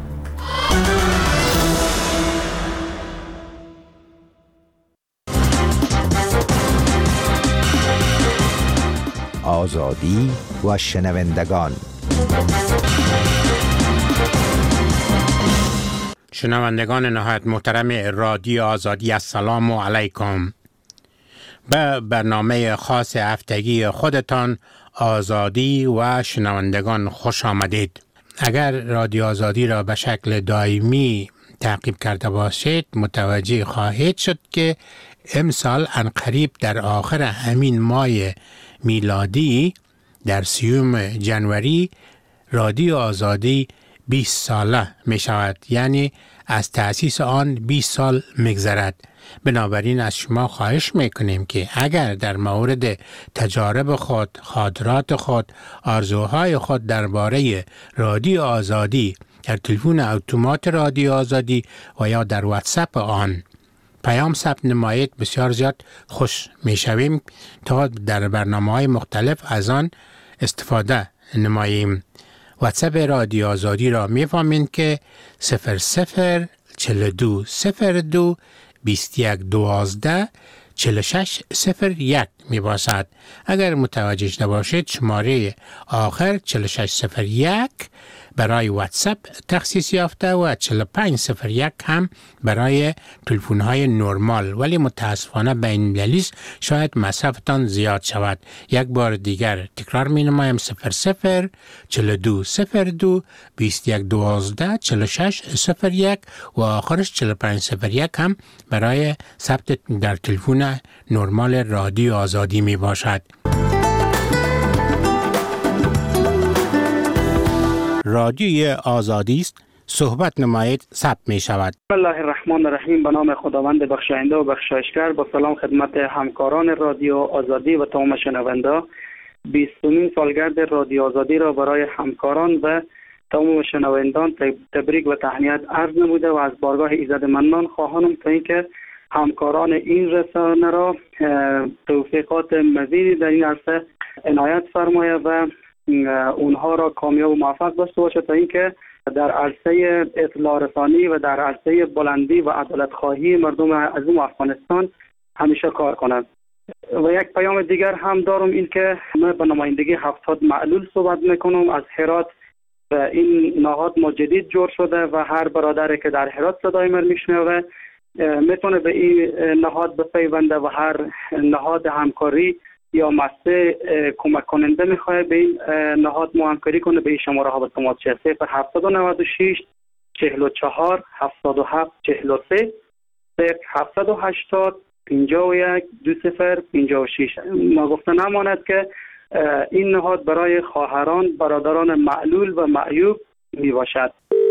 آزادی و شنوندگان.
شنوندگان نهایت محترم رادیو آزادی، السلام علیکم. به برنامه خاص هفتگی خودتان آزادی و شنوندگان خوش آمدید. اگر رادیو آزادی را به شکل دائمی تعقیب کرده باشید متوجه خواهید شد که امسال عنقریب در آخر همین ماه میلادی در 30 جنوری رادیو آزادی 20 ساله می شود، یعنی از تأسیس آن 20 سال می‌گذرد. بنابراین از شما خواهش میکنیم که اگر در مورد تجارب خود، خاطرات خود، آرزوهای خود درباره رادیو آزادی در تلفن اتومات رادیو آزادی و یا در واتساپ آن پیام ثبت نمایید، بسیار زیاد خوش میشویم تا در برنامه‌های مختلف از آن استفاده نماییم. واتساپ رادیو آزادی را میفهمید که 004202 2112 4601 می باشد. اگر متوجه شده باشید شماره آخر 4601 برای واتساپ تخصیص یافته و 4501 هم برای تلفن های نرمال، ولی متاسفانه بین المللی شاید مصرفتان زیاد شود. یک بار دیگر تکرار می نمایم 004202 2112 4601 و آخرش 4501 هم برای ثبت در تلفن نرمال رادیو آزادی می باشد. رادیوی آزادی است، صحبت نمایید، ثبت می شود.
بسم الله الرحمن الرحیم. به نام خداوند بخشاینده و بخشایشگر. با سلام خدمت همکاران رادیو آزادی و تمام شنونده. 20مین سالگرد رادیو آزادی را برای همکاران و تمام شنوندگان تبریک و تهنیت عرض نموده و از بارگاه ایزد منان خواهانم تا اینکه همکاران این رسانه را توفیقات مزیدی در این عرصه عنایت فرمایه و اونها را کامیاب و موفق داشته باشه تا اینکه در عرصه اطلاع رسانی و در عرصه بلندی و عدالت خواهی مردم عظیم افغانستان همیشه کار کند. و یک پیام دیگر هم دارم، این که من به نمایندگی 70 معلول صحبت میکنم از هرات. و این نهاد ما جدید جور شده و هر برادری که در هرات صدای من میشنوه میتونه به این نهاد بپیونده و هر نهاد همکاری یا مسته کمک کننده میخواه به این نهاد ما همکاری کنه. به این شماره ها به تماس شه 0796 44 77 43 0780 51 2056. ما گفته نماند که این نهاد برای خواهران برادران معلول و معیوب می باشد.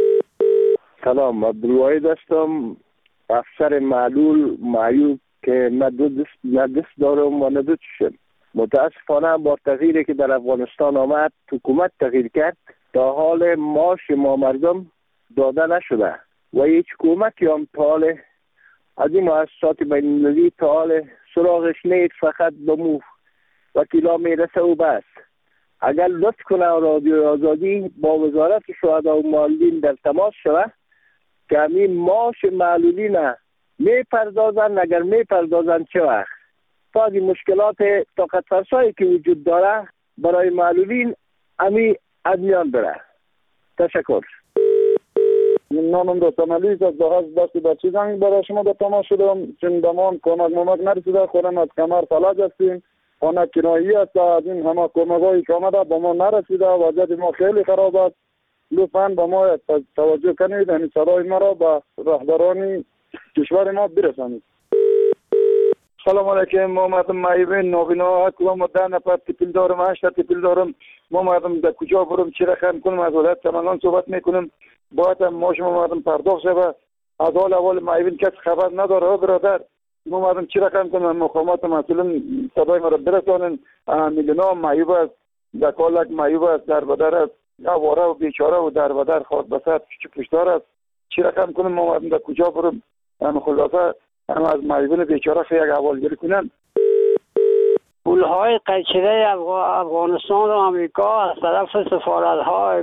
سلام، عبدالواحد هستم. افسر معلول معیوب که نه دست دارم و نه دو چشم. متاسفانه با تغییری که در افغانستان آمد حکومت تغییر کرد تا حال معاش ما مردم داده نشده و هیچ حکومتی هم تا حال از این مؤسسات بین‌المللی تا حال سراغش نیست. فقط به مو وکیلا میرسه و بس. اگر لطف کنه رادیو آزادی با وزارت شهدا و معلولین در تماس شود که همین معاش معلولین میپردازن، اگر میپردازن چه وقت تا این مشکلات طاقت فرسایی که وجود داره برای معلولین همین از میان بره. تشکر.
نامم دکتر ملیس از دست بچی زنگ برای شما در تماس شدم چون دمان کمک نرسیده. خودم از کمر فلج هستیم، خانه کنایی است. از این همه کمک‌هایی که آمده به ما نرسیده. وضعیت ما خیلی خراب است. لطفاً به ما توجه کنید، این صدای ما را به رهبران کشور ما برسانید. سلام علیکم. ما مردم معیوبین نابینا کلام 10 نفر تیپیل دارم، 8 تیپیل دارم. ما مردم در کجا برم چی رقم کنم؟ از ولایت سمنگان صحبت میکنم. باید ما شما مردم پرداخت شود. از حال اول معیوبین کسی خبر نداره. برادر ما مردم چی رقم کنم؟ مقامات مسئولین صدای ما را برسانن. میلیون‌ها معیوب است، دکالک معیوب است، در بدر است، آواره و بیچاره و در بدر خود بسات پشتار است. چی رقم کنم؟ ما مردم در کجا برم؟ خلاصه هم از معیوبین بیچاره خیلی حوالگیری کنن.
پولهای قیچره افغانستان و امریکا از طرف سفارت‌های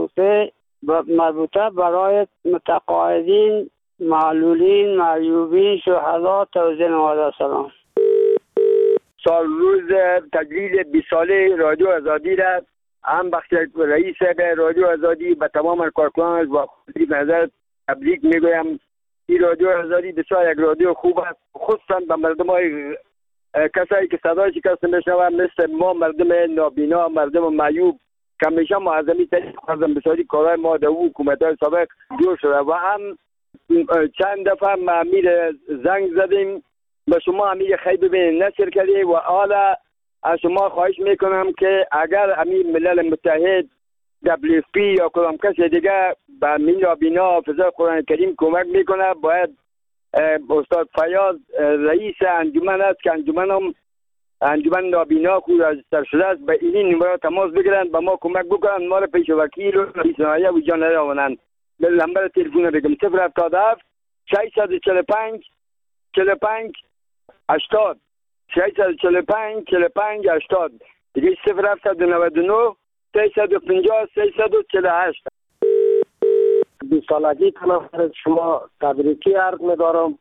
مربوطه برای متقاعدین، معلولین، معیوبین، شهدا توزیع نموده. سلام.
سال روز تجدید 20 ساله رادیو آزادی را هم بخش رئیس رادیو آزادی به تمام کارکنان و خودی نظر تبریک میگویم. این رادیو آزادی بسیار یک رادیو خوب است، خصوصا به مردم های کسایی که صدای شکسته میشنوند مثل ما مردم نابینا، مردم معیوب که همیشه معظمی تاریخ خواستم بسیاری کارهای ما در حکومت های سابق جور شده و هم چند دفعه امیر زنگ زدیم به شما امیر خیلی ببینید نشر کردی و حالا از شما خواهش میکنم که اگر امیر ملل متحد WFP یا کدام کسی دیگه به امین نابینا حافظه قرآن کریم کمک میکنه، باید استاد فیاض رئیس انجمن است که انجمن نابینا خود رجستر شده است، به این نمره تماس بگیرند به ما کمک بکنند. ما را پیش وکیل و رئیس نهایه و جان روانند. به نمبر تلفن بگم 077 645 45 80 645 45 80 دیگه 0799 350 348.
20 سالگی کنم شما تبریکی عرض می‌دارم.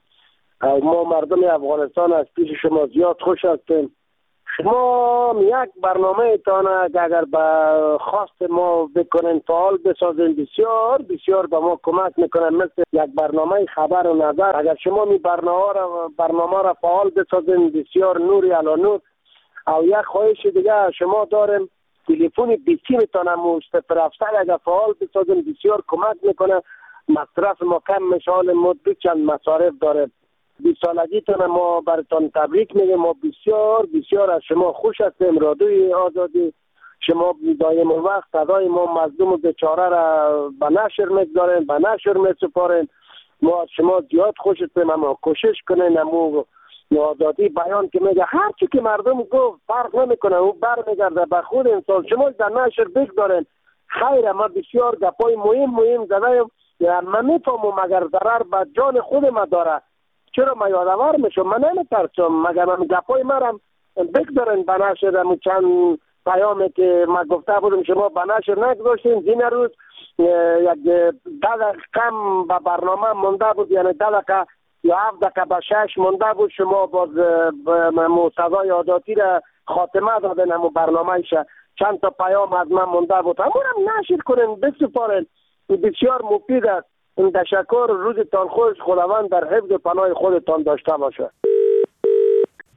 ما مردم افغانستان از پیش شما زیاد خوش هستیم. شما یک برنامه تان اگر به خواست ما بکنین فعال بسازین بسیار بسیار به ما کمک میکنه، مثل یک برنامه خبر و نظر. اگر شما می برنامه را فعال بسازین بسیار نوری علی نور. او یک خواهش دیگه شما داریم، تلفن بیسی میتونم مستفرفتر اگر فعال بسازین بسیار کمک میکنه. مصرف ما کم مشال مدت چند مصارف داره. 20 سالگیتون ما براتون تبریک میگیم. ما بسیار بسیار از شما خوش هستیم. رادیوی آزادی شما دایم وقت صدای ما مظلوم و بیچاره را به نشر میگذارین، به نشر میسپارین. ما از شما زیاد خوش هستیم. اما کوشش کنین امو آزادی بیان که میگه هر چی که مردم گفت فرق نمیکنه، او برمیگرده به خود انسان. شما در نشر بگذارین. خیر، ما بسیار گپای مهم زدیم. من میفهمم اگر ضرر به جان خود ما داره چرا ما یادآور میشم؟ من نمیترسم. مگر من گپای مرم بگذارین به نشر. همون چند پیامی که ما گفته بودم شما به نشر نگذاشتین. این روز یک 10 دقیقه کم به برنامه مونده بود، یعنی 10 دقیقه یا 7 دقیقه به 6 مونده بود. شما باز صدای عاداتی را خاتمه دادن همون برنامهش. چند تا پیام از من مونده بود، همون نشر کنین بسپارین. بسیار مفید است. این تشکر. روزتان خوش. خداوند در حفظ و پناه خودتان داشته باشه.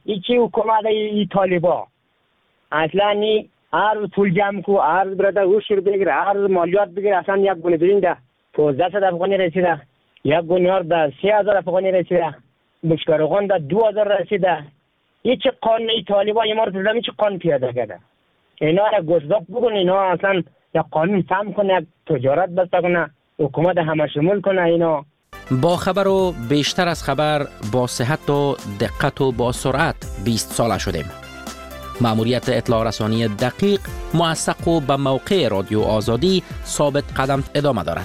چی حکومت ای طالبا اصلا نی هر پول جمع کو هر برده هوش رو بگیره هر مالیات بگیره اصلا یک گونه برین ده 1500 افغانی رسیده یک گونه ده 3000 افغانی رسیده بشکارغان ده 2000 رسیده هیچ قانون ای طالبا یه مارد زمین چه قانون پیاده کرده اینا را گذاب بگن اینا اصلا یک قانون فهم کنه تجارت بسته کنه حکومت همه شمول کنه اینا
با خبر و بیشتر از خبر با صحت و دقت و با سرعت 20 ساله شدیم. مأموریت اطلاع رسانی دقیق، موثق و به موقع رادیو آزادی ثابت قدم ادامه دارد.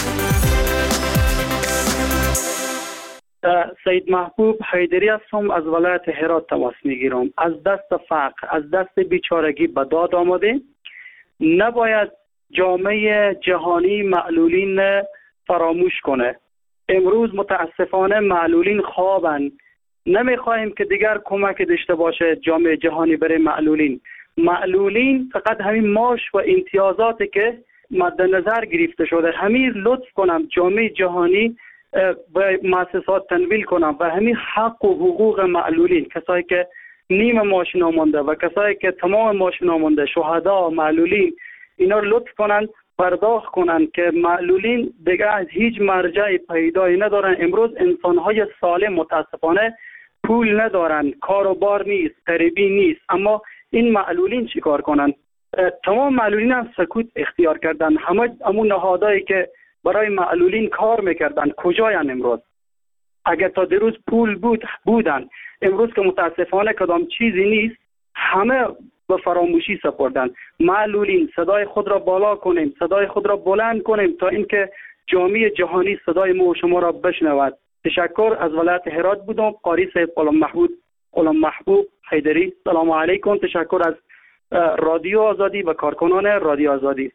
سید محبوب حیدری هستم، از ولایت هرات تماس میگیرم. از دست فقر، از دست بیچارگی به داد آمده. نباید جامعه جهانی معلولین فراموش کنه. امروز متاسفانه معلولین خوابن. نمیخواهیم که دیگر کمک داشته باشه جامعه جهانی برای معلولین. معلولین فقط همین معاش و امتیازاتی که مد نظر گرفته شده، همین لطف کنم جامعه جهانی به مؤسسات تنویل کنم و همین حق و حقوق معلولین، کسایی که نیم معاش نامونده و کسایی که تمام معاش نامونده، شهدا، معلولین، اینا لطف کنن پرداخت کنن که معلولین دیگه از هیچ مرجع پیدایی ندارن. امروز انسان‌های سالم متاسفانه پول ندارن، کار و بار نیست، غریبی نیست، اما این معلولین چیکار کنن؟ تمام معلولین هم سکوت اختیار کردن. همون نهادهایی که برای معلولین کار میکردن کجاین امروز؟ اگر تا دیروز پول بودن، امروز که متاسفانه کدام چیزی نیست، همه به فراموشی سپردن. معلولین صدای خود را بالا کنیم، صدای خود را بلند کنیم تا اینکه جامعه جهانی صدای ما و شما را بشنود. تشکر. از ولایت هرات بودم، قاری صاحب غلام محبوب حیدری. سلام علیکم. تشکر از رادیو آزادی و کارکنان رادیو آزادی.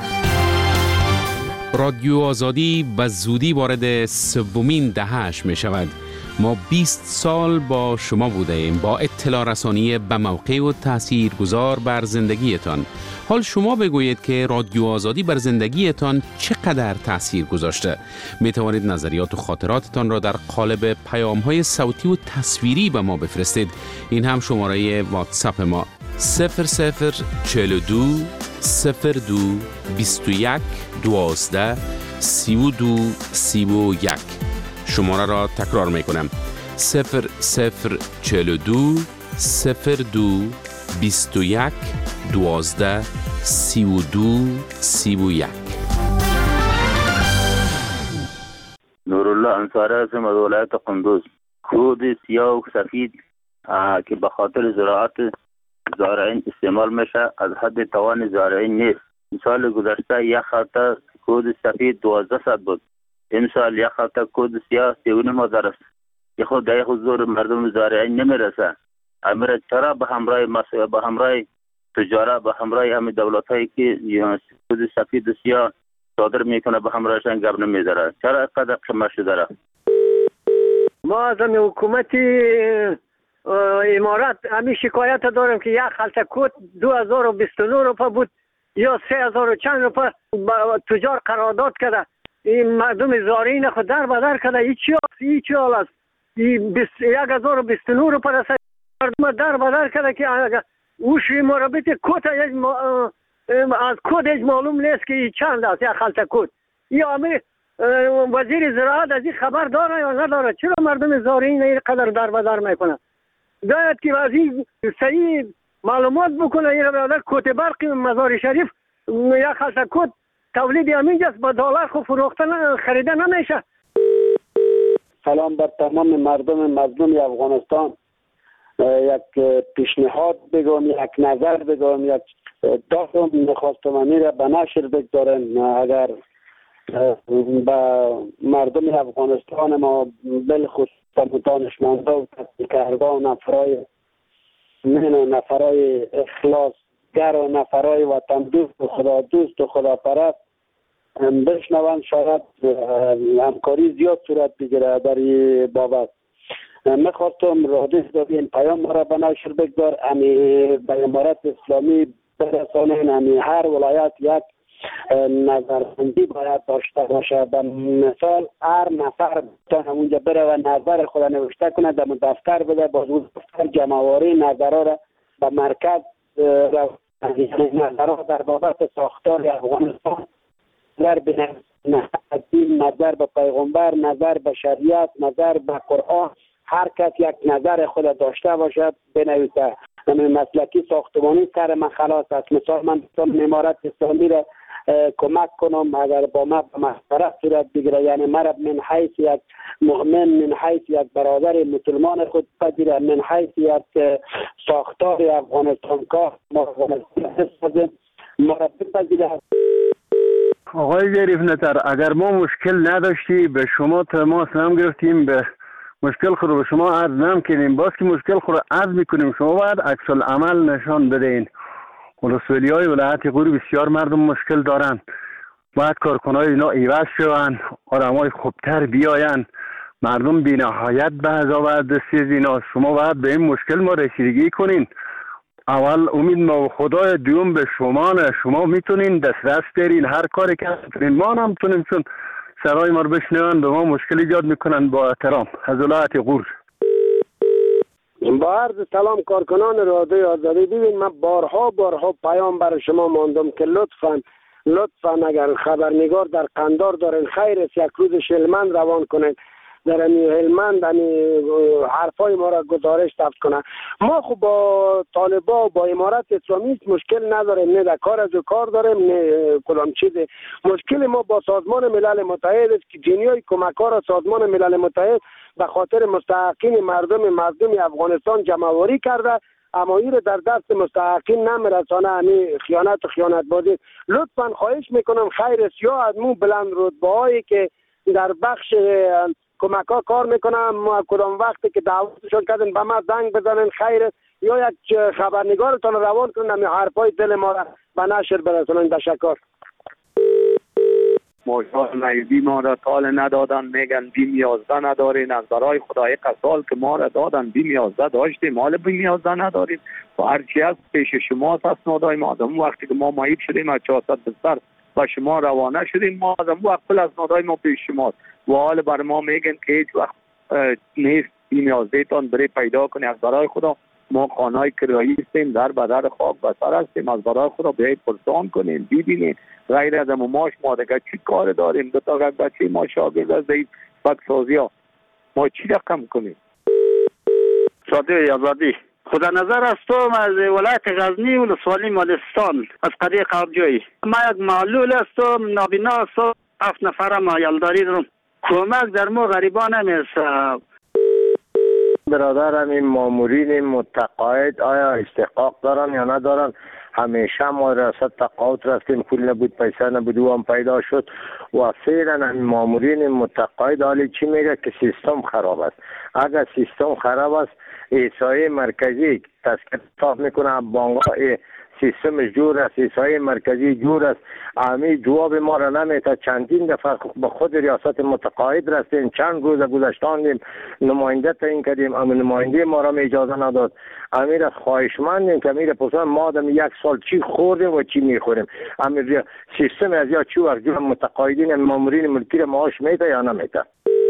رادیو آزادی به زودی وارد سومین دهه‌اش می شود. ما 20 سال با شما بوده ایم، با اطلاع رسانی به موقع و تاثیرگذار بر زندگیتان. حال شما بگویید که رادیو آزادی بر زندگیتان چقدر تاثیر گذاشته. می توانید نظریات و خاطراتتان را در قالب پیام‌های صوتی و تصویری به ما بفرستید. این هم شماره واتساپ ما 0042 02 21 12 32 31. شماره را تکرار می کنم 0042 02 21 12 32 31.
نورالله انصاری هستم از ولایت قندوز. کود سیاه و سفید که به خاطر زراعت زارعین استعمال میشه از حد توان زارعین نیست. سال گذشته یک هفته کود سفید 1200 بود، امسال یک هفته کود سیاه 3.5 است. یه خود در حضور مردم زارعین نمیرسه. امیر چرا به همراه تجارت، به همراه همین دولتایی که کود سفید و سیاه صادر میکنه به همراهشان گپ نمیداره؟ چرا اینقدر قیمت شده؟
ما از حکومت امارات همین شکایت دارم که یک خلطه کود 2029 روپا بود یا 3000 چند روپا تجار قرارداد کرده. این مردم زارعین خود در بدر کرده. هیچ حال است 1029 روپا رسید. مردم در بدر کرده که اوش مربط کود از کود هیچ معلوم نیست که چند است یک خلطه کود. یا همه وزیر زراعت از این خبر داره یا نداره؟ چرا مردم زارعین اینقدر در بدر میکنه؟ باید که از این صحیح معلومات بکنه. این برادر کوت برق مزار شریف یک خلطه کود تولید همینجاست، با دلار خو فروختن خریده نمیشه.
سلام بر تمام مردم مظلوم افغانستان. یک پیشنهاد بگم، یک نظر بگم، یک داخل میخواستم امیر به نشر بگذارن. اگر به مردم افغانستان ما بالخصوص دانشمندا و تحقیق‌کاران و نفرای اخلاصگر و نفرای وطن دوست و خدا دوست و خدا پرست بشنوند، شاید همکاری زیاد صورت بگیره در این بابت. میخواستم رادیو آزادی این پیام را به نشر بگذار، به امارت اسلامی برسانین. هر ولایت یک نظربندی باید داشته باشه. به مثال هر نفر بتونه اونجا بره و نظر خود نوشته کنه، در دفتر بده، باز اون دفتر جمع‌آوری نظرها را به مرکز نظرها در بابت ساختار افغانستان، نظر به دین، نظر به پیغمبر، نظر به شریعت، نظر به قرآن، هر کس یک نظر خود داشته باشد بنویسه. مسلکی ساختمانی کار من خلاص است. مثال من بتونم امارت اسلامی را کمک کنم اگر با ما به مشورت صورت بگیره، یعنی مرا من حیث یک مؤمن، من حیث یک برادر مسلمان خود پذیره، من حیث یک ساختار افغانستان کار ما را بپذیره.
آقای ظریف نطر، اگر ما مشکل نداشتی به شما تماس هم گرفتیم، به مشکل خود رو به شما عرض نم کنیم، باز که مشکل خود رو عرض میکنیم شما باید عکس العمل نشان بدین. ولسوالی های ولایت غور بسیار مردم مشکل دارن، باید کارکنای اینا عوض شوند، آدمای خوبتر بیاین، مردم بی نهایت به عذاب دستی از اینا. شما باید به این مشکل ما رسیدگی کنین. اول امید ما و خدای، دوم به شما نه. شما میتونین دست برین، هر کاری که میتونین، ما هم میتونیم، چون سرای ما رو بشنون به ما مشکل ایجاد میکنن. با احترام از ولایت غور.
با عرض سلام کارکنان رادیو آزادی. ببین من بارها پیام برای شما ماندم که لطفاً اگر خبرنگار در قندار دارین خیر است یک روز هلمند روان کنین، در هلمند حرفای ما را گزارش ثبت کنن. ما خب با طالبا و با امارت اسلامی مشکل نداریم، نه در کار از کار داریم نه کدام چیزی. مشکل ما با سازمان ملل متحد است که جنیای کمک‌ها را سازمان ملل متحد به خاطر مستحقین مردم افغانستان جمع‌آوری کرده، اما این در دست مستحقین نمیرسانه. همین خیانت بازی. لطفاً خواهش میکنم خیر است یا از مو بلند رتبه‌هایی که در بخش کمک ها کار میکنم، ما کدام وقتی که دعوتشون کردن به ما زنگ بزنن خیر، یا یک خبرنگارتان روان کنن همین حرفای دل ما را به نشر برسونن. تشکر.
ماشاءالله مایبی ما را تال ندادن، میگن بیم 11 ندارین. از برای خدا یک سال که ما را دادن بیم 11 داشتیم، مال بیم 11 نداریم. و هرچی از پیش شما هست نادای ما آدم. وقتی که ما مایب شدیم از 400 بستر و شما روانه شدیم، ما آدم وقت پل از نادای ما پیش شما و حال بر ما میگن که هیچ وقت نیست بیم 11 تان بری پیدا کنی. از برای خدا ما خانهای کرایی هستیم، در بدر خاک بسر هستیم. از برای خدا بیایید پرسان کنیم، ببینید غیر از ماش ما دیگه چی کار داریم؟ دو تا بچه ما شاگرد از این بکسازی ها ما چی رقم کنیم؟
رادیو آزادی. خدا نظر هستم از ولایت غزنی ولسوالی مالستان از قریه قابجوی. ما یک معلول هستم، نابینا هستم، 7 نفر ما یلداری دارم. کمک در ما غریبان نمیرسه.
برادرم این مامورین متقاعد آیا استحقاق دارن یا ندارن؟ همیشه ما ریاست تقاعد رفتیم، پول نبود، پیسه نبود، او هم پیدا شد و فعلا این مامورین متقاعد حالی چی میگه که سیستم خراب است. اگر سیستم خراب است، احصایه مرکزی تذکر صاف میکنه، بانک‌ها سیستمش جور است، احصایه مرکزی جور است، امی جواب ما را نمیده. چندین دفعه به خود ریاست متقاعد رفتیم، چند روز گذشتاندیم، نماینده تعیین کردیم، اما نماینده ما را اجازه نداد. امیر از خواهشمندیم که امیر پسند ما آدم 1 سال چی خوردیم و چی میخوریم. امیر سیستم از یا چی وقت جور متقاعدین مامورین ملکی را معاش میده یا نمیده.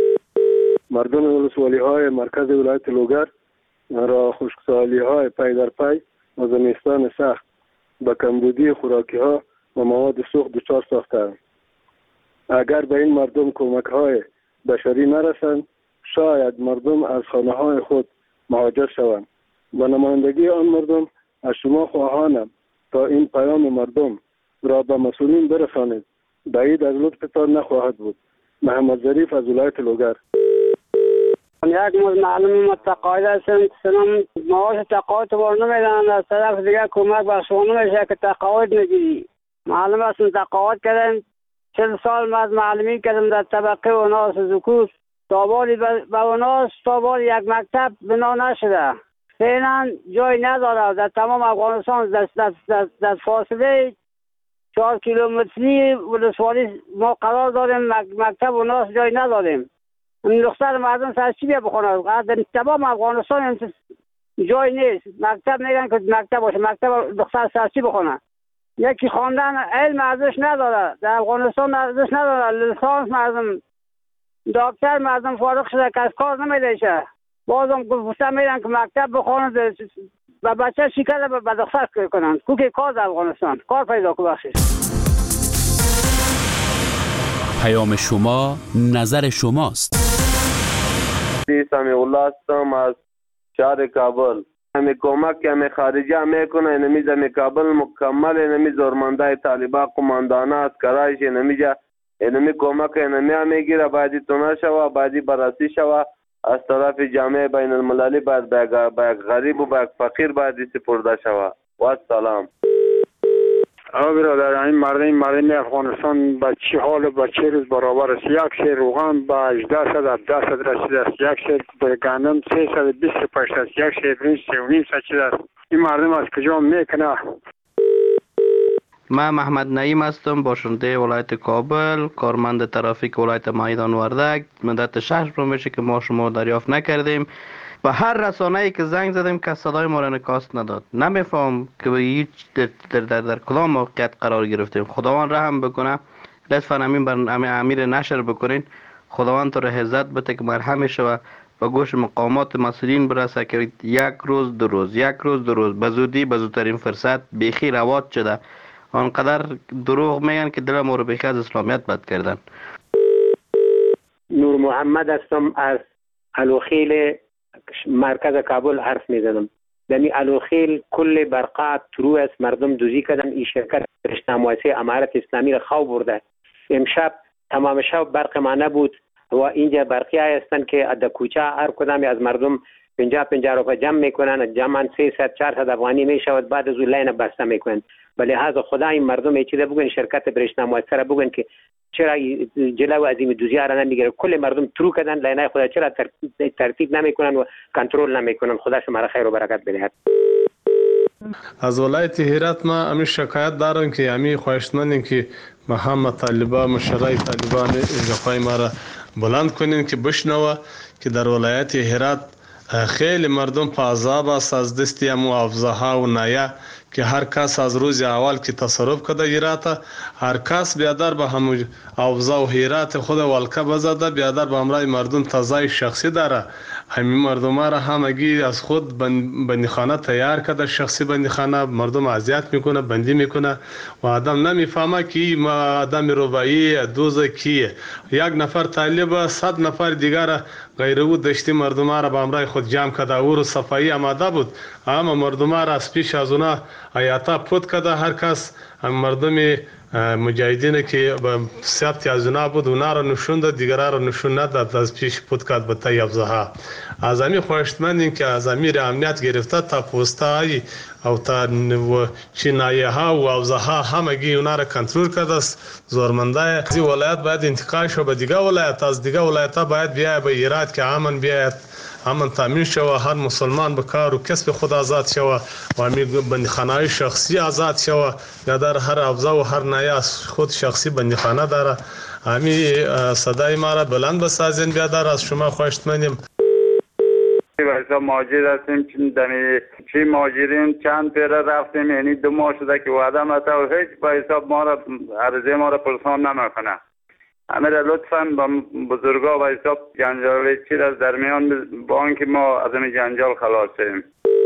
مردم ولسوالی های مرکز ولایت لوگر را خشکسالی های پی در پی و زمستان سخت به کمبودی خوراکی ها و مواد سوخت دچار ساختند. اگر به این مردم کمک های بشری نرسند، شاید مردم از خانه های خود مهاجر شوند. به نمایندگی آن مردم از شما خواهانم تا این پیام مردم را به مسئولین برسانید. بعید از لطفتان نخواهد بود. محمد ظریف از ولایت لوگر.
یک معلم متقاعد هستم که سنم معاش تقاعد بار نمیدن، از طرف دیگه کمک به شما نمیشه که تقاعد نگیری. معلم هستم تقاعد کردن 40 سال از معلمی کردم در طبقه وناس زکوس. تابالی به وناس تابالی یک مکتب بنا نشده. فعلا جای نداره. در تمام افغانستان در فاصله 4 کیلومتری ولسوالی ما قرار داریم، مکتب وناس جای نداریم. این دختر مردم سر چی بیا بخونه؟ در تمام افغانستان جای نیست. مکتب میگن که مکتب باشه، مکتب دختر سر چی بخونه؟ یکی خواندن علم ارزش نداره، در افغانستان ارزش نداره. لیسانس مردم، دکتر مردم فارغ شده که از کار نمیده. بازم گفته میرن که مکتب بخونن و بچه شکل به دختر کنن. کوکی کار در افغانستان کار پیدا که بخشید.
پیام شما نظر شماست.
سمیع الله هستم از شهر کابل. همی کمک که همی خارجی میکنه، اینمی زمی کابل مکمل، اینمی زورمنده طالبا قماندانه اسکرایش اینمیجا اینمی کمک اینمی هم میگیره. باید تونه شوه، باید بررسی شوه از طرف جامعه بین المللی، باید به غریب و به فقیر باید سپرده شوه. و سلام.
برادر، این مردم افغانستان به چه حال به چه روز برابر است؟ یک سیر روغن به 1800 1700 رسیده است، یک سیر گندم 325 است، یک سیر برنج 3.5 چیز است. این مردم از کجا میکنه؟
من محمد نعیم هستم، باشنده ولایت کابل، کارمند ترافیک ولایت میدان وردک. مدت 6 رو میشه که ما شما دریافت نکردیم. به هر رسانه‌ای که زنگ زدیم که صدای ما را نکاست نداد. نمیفهم که هیچ در کدام موقعیت قرار گرفتیم. خداوند رحم بکنه. لطفاً همین بر امیر نشر بکنین. خداوند تو را عزت بده که مرهم شوه و گوش مقامات مسئولین برسه که یک روز دو روز به زودی به زودترین فرصت بیخی روات شده. آنقدر دروغ میگن که دل ما رو بیخی از اسلامیت بد کردن.
نور محمد هستم از الوخیل مرکز کابل حرف میزنم. دمی الوخیل کل برقات ترو است، مردم دوزی کردن. این شرکت رشته مؤسسه امارت اسلامی را خواه برده. امشب تمام شب برق ما نبود و اینجا برقی هستند که در کوچه هر کدامی از مردم 50 روپیه جمع میکنن، جمعا 300-400 افغانی میشود، بعد از اون لاین بسته میکنن. ولی لحاظ خدا این مردم ایچیده بگن، شرکت رشته مؤسسه را بگن که چرا جلو از این دوزی را نمیگیره. کل مردم ترو کردن لاینای خدا، چرا ترتیب نمیکنن و کنترل نمیکنن. خدا شما را خیر و برکت بدهد.
از ولایت هرات ما امی شکایت دارم که امی خواهشمندیم که ما هم طالبان مشرای طالبان جفای ما را بلند کنین که بشنوه که در ولایت هرات خیلی مردم په عذاب است از دست امو افزاها و نایا که هر کس از روز اول که تصرف کرده هرات، هر کس بیادر به همو افزا و هرات خود ولکه بزده، بیادر به امرای مردم تزای شخصی داره. همین مردم را همگی از خود بندیخانه تیار کرده، شخصی بندیخانه. مردم اذیت میکنه، بندی میکنه و آدم نمیفهمه که ما آدم ربایی دوزه کیه. یک نفر طالب 100 نفر دیگر غیر او دشتی مردم را به امرای خود جمع کرده. او رو صفایی آماده بود، اما مردم را از پیش از اونا آیاتا پود کرده. هر کس مردم مجاهدین که ثبت از اونا بود اونا را نشون داد، دیگران را نشون نداد، از پیش پود کرد به تای افزاها. از امی خواهشمندیم که از امیر امنیت گرفته تا پوستایی او تا چینایه ها و افزاها همگی اونا را کنترل کرده است. زورمنده از این ولایت باید انتقال شو به دیگه ولایت، از دیگه ولایت ها باید بیاید به هرات که امن بیاید، امن تامین شوه، هر مسلمان به کار و کسب خود آزاد شوه و همین بندیخانه شخصی آزاد شوه. در هر افزا و هر نایه از خود شخصی بندیخانه داره. همین صدای ما را بلند بسازین. بیادر از شما خواهشمندیم.
واسه ماجر هستیم چی ماجرین چند پیره رفتیم، یعنی 2 ماه شده که وعده مته و هیچ به حساب ما را عرضه ما را پرسان نمیکنه. همه را لطفاً با بزرگا و حساب جنجال چیز از درمیان با آنکه ما از این جنجال خلاص شیم.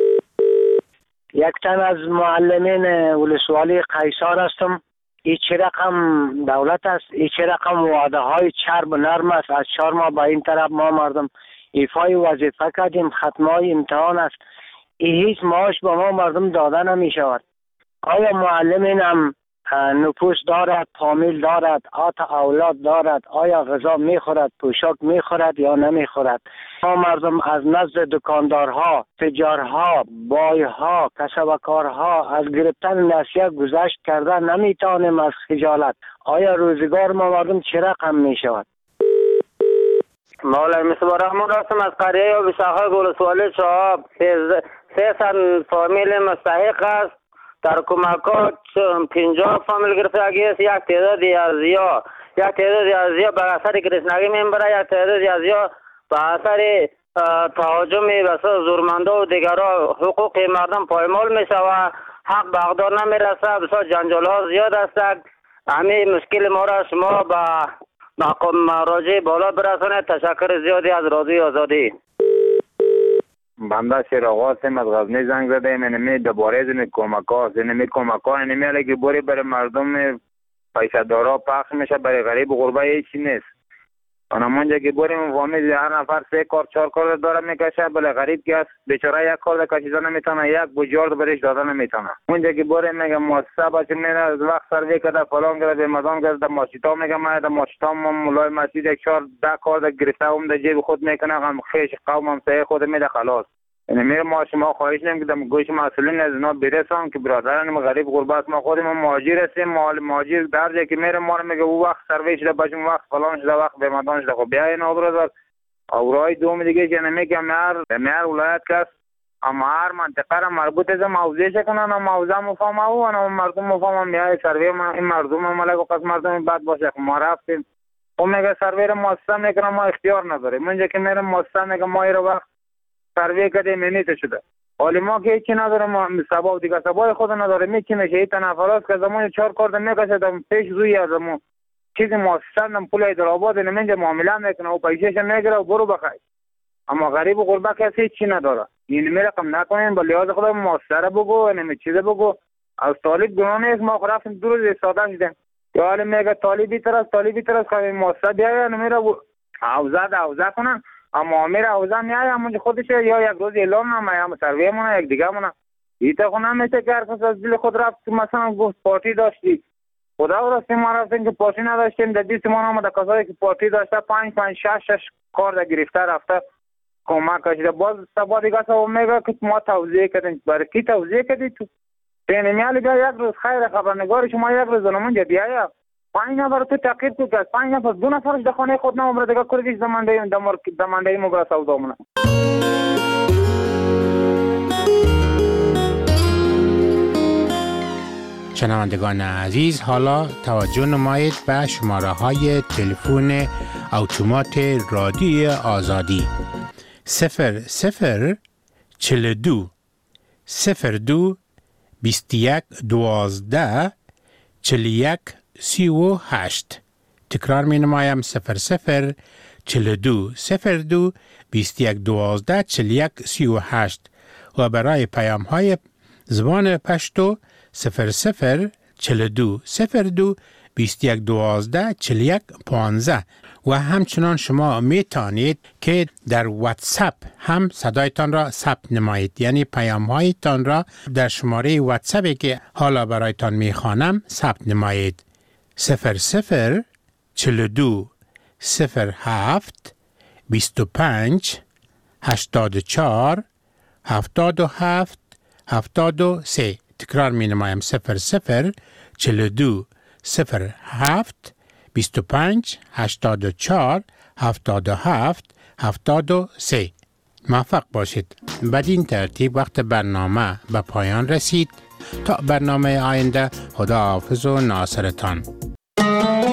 یک تن از معلمین ولسوالی قیصر هستم. این چه رقم دولت است؟ این چه رقم وعده های چرب و نرم است؟ از 4 ماه با این طرف ما مردم ایفای وظیفه کردیم، ختمای امتحان است. این هیچ معاش با ما مردم داده نمی شود. آیا معلمین هم نفوس دارد، فامیل دارد، اولاد دارد؟ آیا غذا میخورد، پوشاک میخورد یا نمیخورد؟ ما مردم از نزد دکاندارها، تجارها، بایها، کسبکارها از گرفتن نسیه گذشت کرده نمیتوانیم از خجالت. آیا روزگار ما مردم چه رقم میشود؟
مولای مصباح رحمان هستم از قریه یا بساخه ولسوالی چهاب. 300 فامیل مستحق است. در کمکات 50 فامیل گرفتگی است. یک تعدادی از یا به اثر گرسنگی میبره، یک تعدادی از یا به اثر تهاجم بسیار زورمنده و دیگرها حقوق مردم پایمال میشود. حق به حقدار نمیرسه. بسیار جنجال ها زیاد است. همین مشکل ما را شما به مقام مراجع بالا برسانید. تشکر زیادی از رادیو آزادی.
بنده شیراغ هستیم از غزنی زنگ زدیم. اینمی دوباره زنی کمک ها هست. اینمی کمک ها اینمی علی که بوری برای مردم پیسه دارا پخش میشه، برای غریب و غربه هیچی نیست. اونجا که بریم فامیل هر نفر 3 کار 4 کار داره میکشه، بله غریب که است بیچاره یک کار کشیده نمیتونه، یک بجارد برش داده نمیتونه. اونجا که بریم میگه مؤسسه بچه میره از وقت سروی کرده فلان کرده مدام کرده ماشیتا میگه ما در ماشیتا مولای مسجد یک 4 10 کار گرفته هم در جیب خود میکنه، هم خیش قوم هم سایه خود میده خلاص. یعنی میره ما شما خواهش نمیم که در گوش مسئولین از اینا برسان که برادران غریب غربت ما خودم مهاجر هستیم. مهاجر در جایی که میره ما رو میگه او وقت سروی شده بچم وقت فلان شده وقت به مدان شده. خب بیا اینا برادر اورای دوم دیگه که نمیگه مهر ولایت کس اما هر منطقه را مربوط از موضوعش کنن و موضوع مفهوم او و مردم مفهوم میای سروی این مردم ملک و قسم مردم بد باشه. ما رفتیم او میگه سروی را مؤسسه میکنه ما اختیار نداریم. اونجا که میره مؤسسه میگه ما رو وقت سروی کردیم نیت شده. حالی ما که هیچی نداریم سبا و دیگه سبای خود نداریم میچی میشه این تنفرات که زمان 4 کار میکشه دم پیش روی از زمان چیزی مؤسسه دم پول ایدرآباد نمینجا معامله میکنه و پیسهش میگیره و برو بخیر. اما غریب و غربه کسی هیچی نداره. این میرقم نکنین با لحاظ خود مؤسسه را بگو نمی چیزه بگو. از طالب گناه نیست. ما رفتیم 2 روز ساده شدیم یا حالی میگه طالبی ترس که مؤسسه بیاید نمیره حوزه کنن. اما امیر حوزه میای همونجا خودش یا یک روز اعلام نمه یا سروی مونه یک دیگه مونه ایتا خونه نمیشه که هر کس از دل خود رفت مثلا گفت پارتی داشتی خدا و راستی ما رفتیم که پارتی نداشتیم در دیست ما آمده کسایی که پارتی داشته 5 6 کار در گرفته رفته کمک کشیده. باز سبا دیگه سبا میگه که ما توضیح کردیم. برای کی توضیح کردی تو؟ بینمیالی بیا یک روز خیر خبرنگار شما یک روز زنمونجا بیایا 5 نفر تو تقیب تو که 5 نفر 2 نفرش در خانه خود نمبره دیگه کردیش دمانده مبرا سودا مونه.
شنوندگان عزیز حالا توجه نمایید به شماره های تلفن اتومات رادیو آزادی 00 42 02 21 12 41 38. تکرار می نمایم 00 42 02 21 12 41 38 و برای پیام های زبان پشتو 00 42 02 21 12 41 15 و همچنان شما می توانید که در واتساپ هم صدایتان را ثبت نمایید، یعنی پیام هایتان را در شماره واتساپی که حالا برایتان می خوانم ثبت نمایید 00 42 07 25 84 77 73. تکرار می نمایم 00 42 07 25 84 77 73. موفق باشید. بدین ترتیب وقت برنامه به پایان رسید. تا برنامه آینده خدا حافظ و ناصرتان.